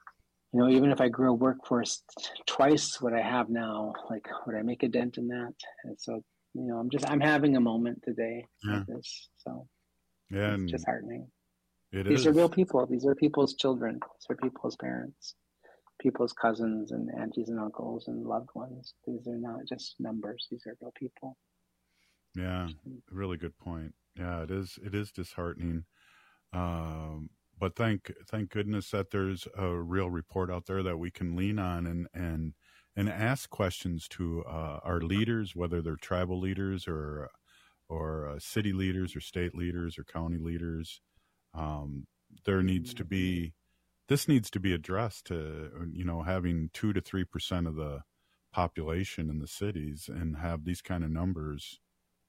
you know, even if I grew a workforce twice what I have now, like, would I make a dent in that? And so, you know, I'm just, I'm having a moment today yeah. like this. So yeah, it's disheartening. It These is. are real people. These are people's children. These are people's parents, people's cousins and aunties and uncles and loved ones. These are not just numbers. These are real people. Yeah, really good point. Yeah, it is. It is disheartening. Um, but thank thank goodness that there's a real report out there that we can lean on and and and ask questions to uh, our leaders, whether they're tribal leaders or or uh, city leaders or state leaders or county leaders. Um, there needs to be, this needs to be addressed to, you know, having two to three percent of the population in the cities and have these kind of numbers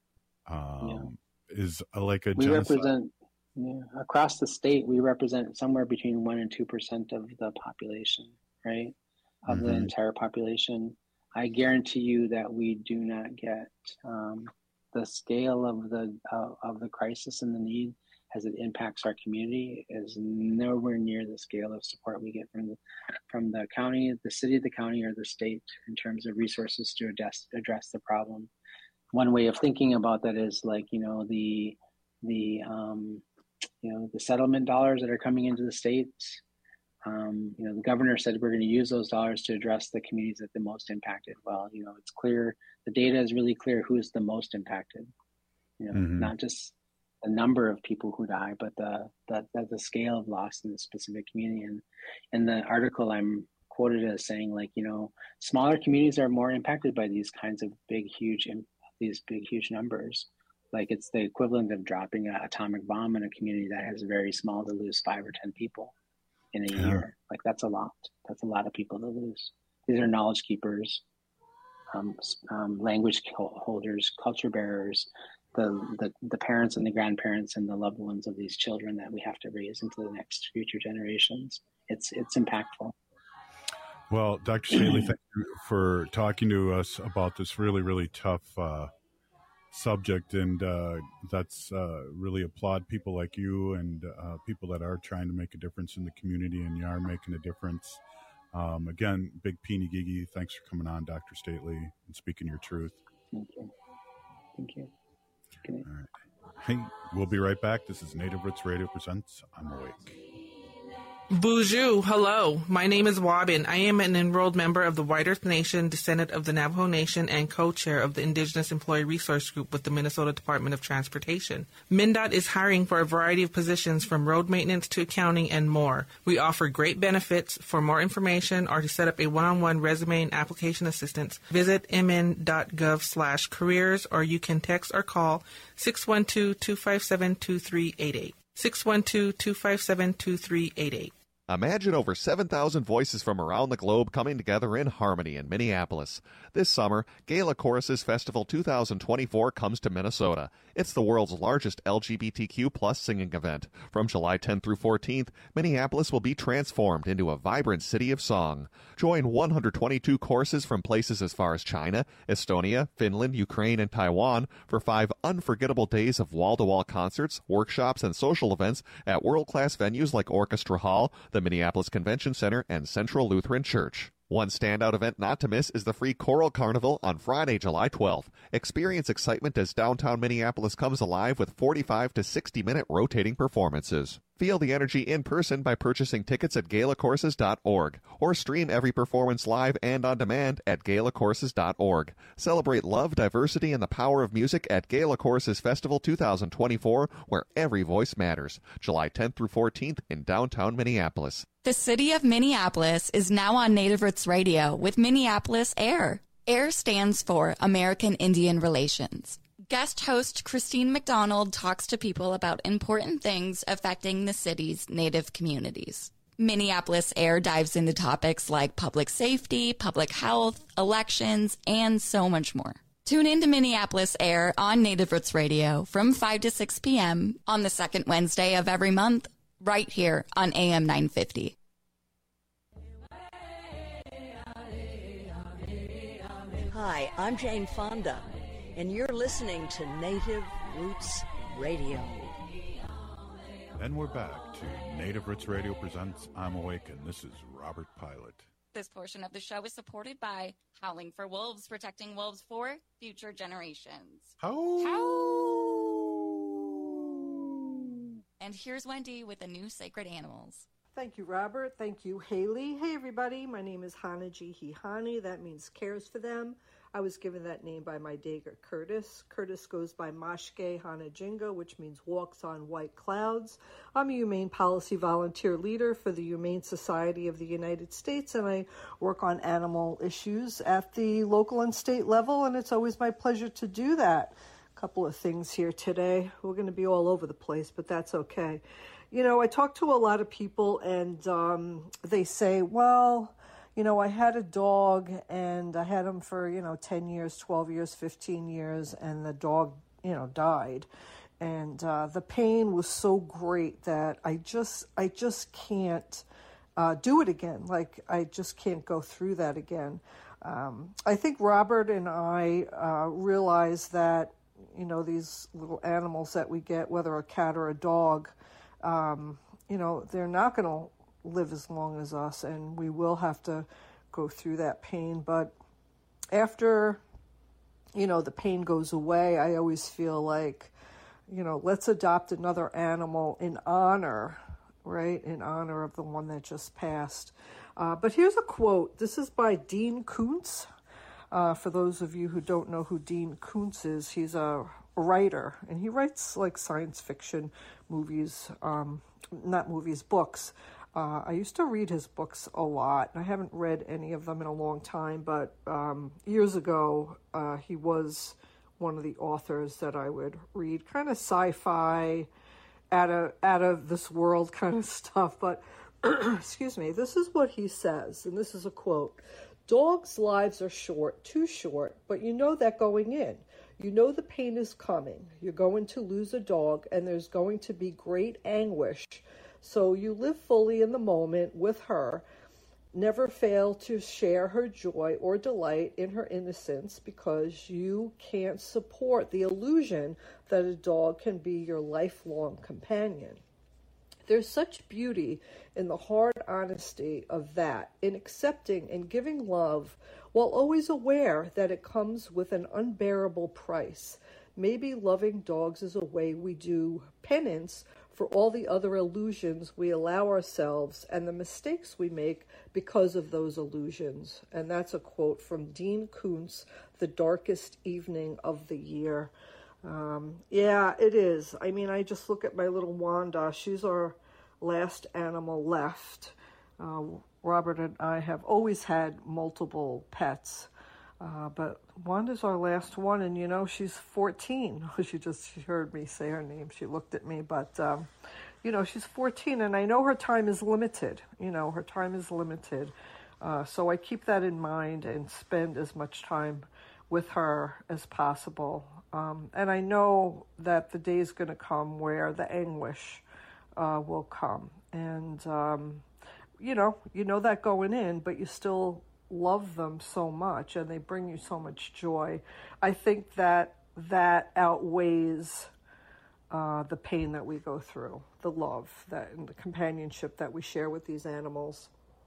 um, yeah. is a, like a we genocide. represent yeah, across the state. We represent somewhere between one and two percent of the population, right? Of mm-hmm. the entire population. I guarantee you that we do not get um, the scale of the uh, of the crisis and the need as it impacts our community is nowhere near the scale of support we get from the, from the county, the city, the county, or the state in terms of resources to address address the problem. One way of thinking about that is like, you know, the the um, you know, the settlement dollars that are coming into the states. Um, you know, the governor said we're going to use those dollars to address the communities that are the most impacted. Well, you know, it's clear, the data is really clear who's the most impacted. You know, mm-hmm. not just the number of people who die, but the, the the the scale of loss in a specific community. And in the article, I'm quoted as saying, like, you know, smaller communities are more impacted by these kinds of big, huge, these big, huge numbers. Like it's the equivalent of dropping an atomic bomb in a community that has very small to lose five or ten people in a yeah. year. Like that's a lot. That's a lot of people to lose. These are knowledge keepers, um, um, language holders, culture bearers, The, the the parents and the grandparents and the loved ones of these children that we have to raise into the next future generations. It's it's impactful. Well, Doctor Staley, thank you for talking to us about this really, really tough uh, subject. And uh, that's uh, really applaud people like you and uh, people that are trying to make a difference in the community, and you are making a difference. Um, again, big Peeny Gigi, thanks for coming on, Doctor Staley, and speaking your truth. Thank you. Thank you. All right. Hey, we'll be right back. This is Native Roots Radio Presents I'm Awake. Bonjour, hello. My name is Wabin. I am an enrolled member of the White Earth Nation, descendant of the Navajo Nation, and co-chair of the Indigenous Employee Resource Group with the Minnesota Department of Transportation. MnDOT is hiring for a variety of positions from road maintenance to accounting and more. We offer great benefits. For more information or to set up a one-on-one resume and application assistance, visit mn.gov slash careers, or you can text or call six one two, two five seven, two three eight eight. six one two, two five seven, two three eight eight. Imagine over seven thousand voices from around the globe coming together in harmony in Minneapolis. This summer, Gala Choruses Festival two thousand twenty-four comes to Minnesota. It's the world's largest L G B T Q plus singing event. From July tenth through fourteenth, Minneapolis will be transformed into a vibrant city of song. Join one hundred twenty-two choruses from places as far as China, Estonia, Finland, Ukraine, and Taiwan for five unforgettable days of wall-to-wall concerts, workshops, and social events at world-class venues like Orchestra Hall, the Minneapolis Convention Center, and Central Lutheran Church. One standout event not to miss is the free Choral Carnival on Friday, July twelfth. Experience excitement as downtown Minneapolis comes alive with forty-five to sixty minute rotating performances. Feel the energy in person by purchasing tickets at gala courses dot org or stream every performance live and on demand at gala courses dot org. Celebrate love, diversity, and the power of music at Gala Choruses Festival two thousand twenty-four, where every voice matters. July tenth through fourteenth in downtown Minneapolis. The city of Minneapolis is now on Native Roots Radio with Minneapolis AIR. AIR stands for American Indian Relations. Guest host Christine McDonald talks to people about important things affecting the city's Native communities. Minneapolis AIR dives into topics like public safety, public health, elections, and so much more. Tune in to Minneapolis AIR on Native Roots Radio from five to six p.m. on the second Wednesday of every month, right here on A M nine fifty. Hi, I'm Jane Fonda, and you're listening to Native Roots Radio. And we're back to Native Roots Radio presents I'm Awakened. This is Robert Pilot. This portion of the show is supported by Howling for Wolves, protecting wolves for future generations. How? And here's Wendy with the new Sacred Animals. Thank you, Robert. Thank you, Haley. Hey, everybody. My name is Hanaji Hihani. That means cares for them. I was given that name by my Dager Curtis. Curtis goes by Mashke Hanajinga, which means walks on white clouds. I'm a humane policy volunteer leader for the Humane Society of the United States, and I work on animal issues at the local and state level, and it's always my pleasure to do that. A couple of things here today. We're going to be all over the place, but that's okay. You know, I talk to a lot of people, and um, they say, well, you know, I had a dog and I had him for, you know, ten years, twelve years, fifteen years, and the dog, you know, died. And uh, the pain was so great that I just, I just can't uh, do it again. Like, I just can't go through that again. Um, I think Robert and I uh, realized that, you know, these little animals that we get, whether a cat or a dog, um, you know, they're not going to live as long as us, and we will have to go through that pain. But after, you know, the pain goes away, I always feel like, you know, let's adopt another animal in honor, right? In honor of the one that just passed. Uh, but here's a quote. This is by Dean Koontz. Uh, for those of you who don't know who Dean Koontz is, he's a writer, and he writes like science fiction movies, um, not movies, books. Uh, I used to read his books a lot. I haven't read any of them in a long time, but um, years ago, uh, he was one of the authors that I would read, kind of sci-fi, out of, out of this world kind of stuff. But, excuse me, this is what he says, and this is a quote. Dogs' lives are short, too short, but you know that going in. You know the pain is coming. You're going to lose a dog, and there's going to be great anguish. So you live fully in the moment with her. Never fail to share her joy or delight in her innocence, because you can't support the illusion that a dog can be your lifelong companion. There's such beauty in the hard honesty of that, in accepting and giving love while always aware that it comes with an unbearable price. Maybe loving dogs is a way we do penance for all the other illusions we allow ourselves and the mistakes we make because of those illusions. And that's a quote from Dean Koontz, The Darkest Evening of the Year. Um, yeah, it is. I mean, I just look at my little Wanda. She's our last animal left. Uh, Robert and I have always had multiple pets. Uh, but Wanda's our last one, and, you know, she's fourteen. She just she heard me say her name. She looked at me, but, um, you know, she's fourteen, and I know her time is limited. You know, her time is limited. Uh, so I keep that in mind and spend as much time with her as possible. Um, and I know that the day is going to come where the anguish uh, will come. And, um, you know, you know that going in, but you still love them so much, and they bring you so much joy. I think that that outweighs uh, the pain that we go through, the love that and the companionship that we share with these animals.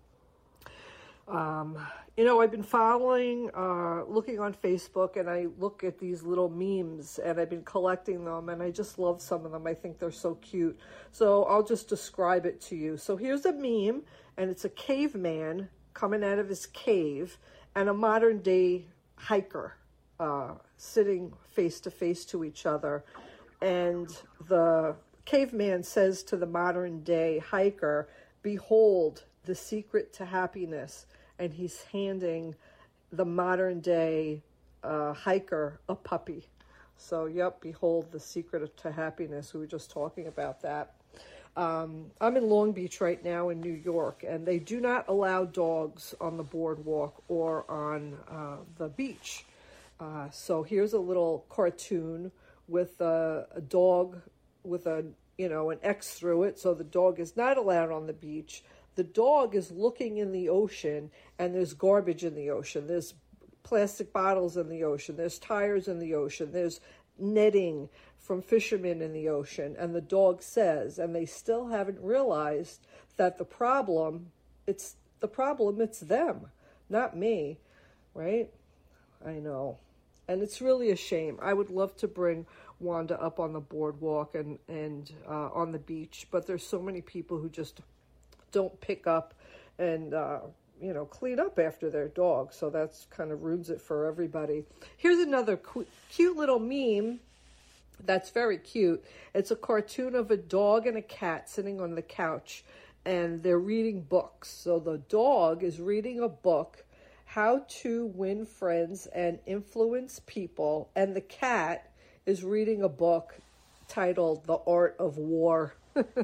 Um, you know, I've been following, uh, looking on Facebook, and I look at these little memes, and I've been collecting them, and I just love some of them. I think they're so cute. So I'll just describe it to you. So here's a meme, and it's a caveman coming out of his cave, and a modern day hiker uh, sitting face to face to each other. And the caveman says to the modern day hiker, "Behold the secret to happiness." And he's handing the modern day uh, hiker a puppy. So, yep, behold the secret to happiness. We were just talking about that. Um, I'm in Long Beach right now in New York, and they do not allow dogs on the boardwalk or on uh, the beach. Uh, so here's a little cartoon with a, a dog with a, you know, an X through it. So the dog is not allowed on the beach. The dog is looking in the ocean, and there's garbage in the ocean. There's plastic bottles in the ocean. There's tires in the ocean. There's netting from fishermen in the ocean, and the dog says, and they still haven't realized that the problem, it's the problem, it's them, not me, right? I know. And it's really a shame. I would love to bring Wanda up on the boardwalk and, and uh, on the beach, but there's so many people who just don't pick up and, uh, you know, clean up after their dog. So that's kind of ruins it for everybody. Here's another cu- cute little meme that's very cute. It's a cartoon of a dog and a cat sitting on the couch, and they're reading books. So the dog is reading a book, How to Win Friends and Influence People, and the cat is reading a book titled The Art of War.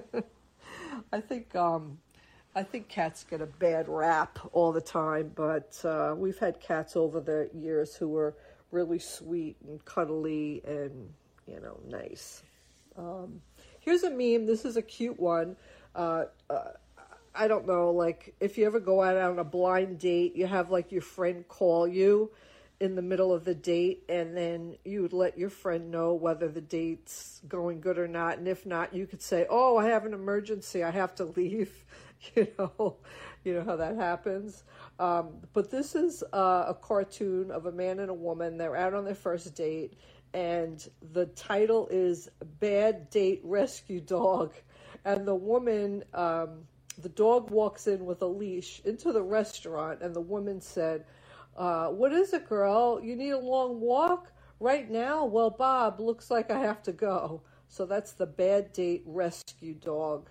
I think um, I think cats get a bad rap all the time, but uh, we've had cats over the years who were really sweet and cuddly and, you know, nice. Um, here's a meme. This is a cute one. Uh, uh, I don't know, like, if you ever go out on a blind date, you have, like, your friend call you in the middle of the date, and then you would let your friend know whether the date's going good or not, and if not, you could say, oh, I have an emergency, I have to leave, you know, you know how that happens. Um, but this is uh, a cartoon of a man and a woman. They're out on their first date, and the title is Bad Date Rescue Dog, and the woman... Um, the dog walks in with a leash into the restaurant, and the woman said, uh, what is it, girl? You need a long walk? Right now? Well, Bob, looks like I have to go. So that's the Bad Date Rescue Dog.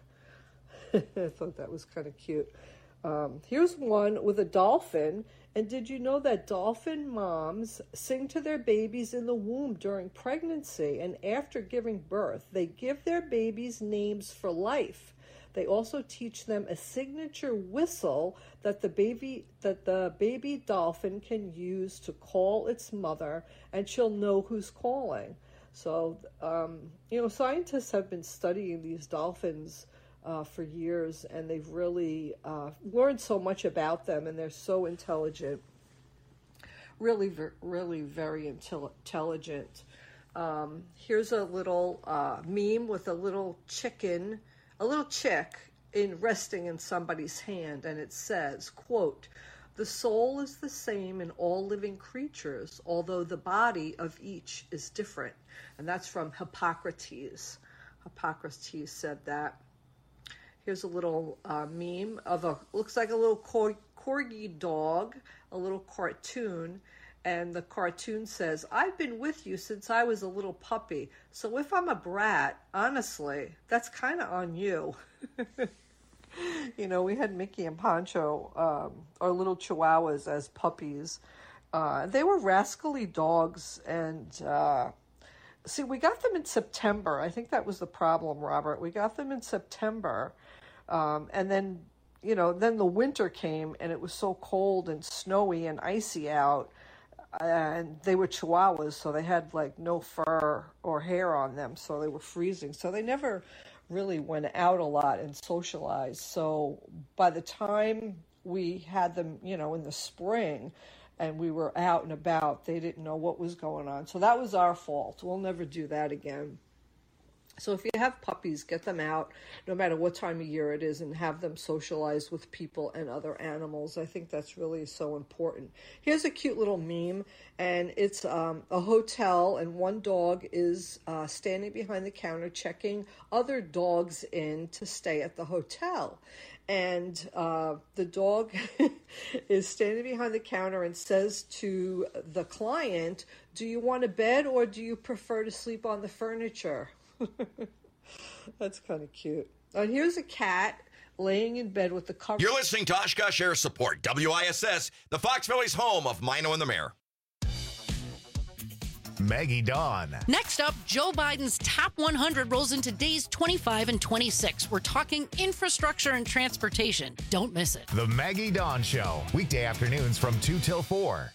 I thought that was kind of cute. Um, here's one with a dolphin. And did you know that dolphin moms sing to their babies in the womb during pregnancy, and after giving birth, they give their babies names for life? They also teach them a signature whistle that the baby that the baby dolphin can use to call its mother, and she'll know who's calling. So, um, you know, scientists have been studying these dolphins uh, for years, and they've really uh, learned so much about them, and they're so intelligent. Really, really very intel- intelligent. Um, here's a little uh, meme with a little chicken. A little chick in resting in somebody's hand, and it says, quote, the soul is the same in all living creatures, although the body of each is different. And that's from Hippocrates. Hippocrates said that. Here's a little uh, meme of a, looks like a little cor- corgi dog, a little cartoon. And the cartoon says, I've been with you since I was a little puppy. So if I'm a brat, honestly, that's kind of on you. You know, we had Mickey and Pancho, um, our little chihuahuas, as puppies. Uh, they were rascally dogs. And uh, see, we got them in September. I think that was the problem, Robert. We got them in September. Um, and then, you know, then the winter came, and it was so cold and snowy and icy out. And they were chihuahuas, so they had like no fur or hair on them, so they were freezing. So they never really went out a lot and socialized. So by the time we had them, you know, in the spring and we were out and about, they didn't know what was going on. So that was our fault. We'll never do that again. So if you have puppies, get them out no matter what time of year it is and have them socialize with people and other animals. I think that's really so important. Here's a cute little meme, and it's um, a hotel, and one dog is uh, standing behind the counter checking other dogs in to stay at the hotel. And uh, the dog is standing behind the counter and says to the client, do you want a bed or do you prefer to sleep on the furniture? That's kind of cute. And here's a cat laying in bed with the cover. You're listening to Oshkosh Air Support, W I S S, the Fox Valley's home of Mino and the Mayor. Maggie Dawn. Next up, Joe Biden's top one hundred rolls into days twenty-five and twenty-six. We're talking infrastructure and transportation. Don't miss it. The Maggie Dawn Show, weekday afternoons from two till four.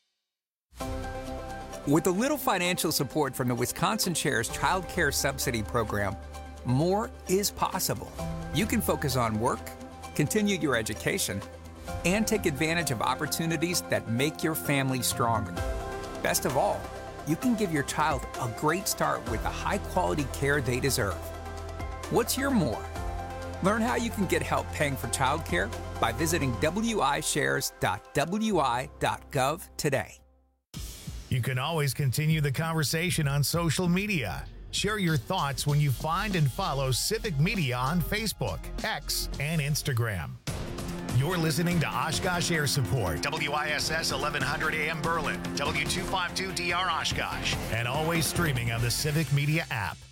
With a little financial support from the Wisconsin Chair's Child Care Subsidy Program, more is possible. You can focus on work, continue your education, and take advantage of opportunities that make your family stronger. Best of all, you can give your child a great start with the high-quality care they deserve. What's your more? Learn how you can get help paying for childcare by visiting w i shares dot w i dot gov today. You can always continue the conversation on social media. Share your thoughts when you find and follow Civic Media on Facebook, X, and Instagram. You're listening to Oshkosh Air Support, W I S S eleven hundred A M Berlin, W two fifty-two D R Oshkosh, and always streaming on the Civic Media app.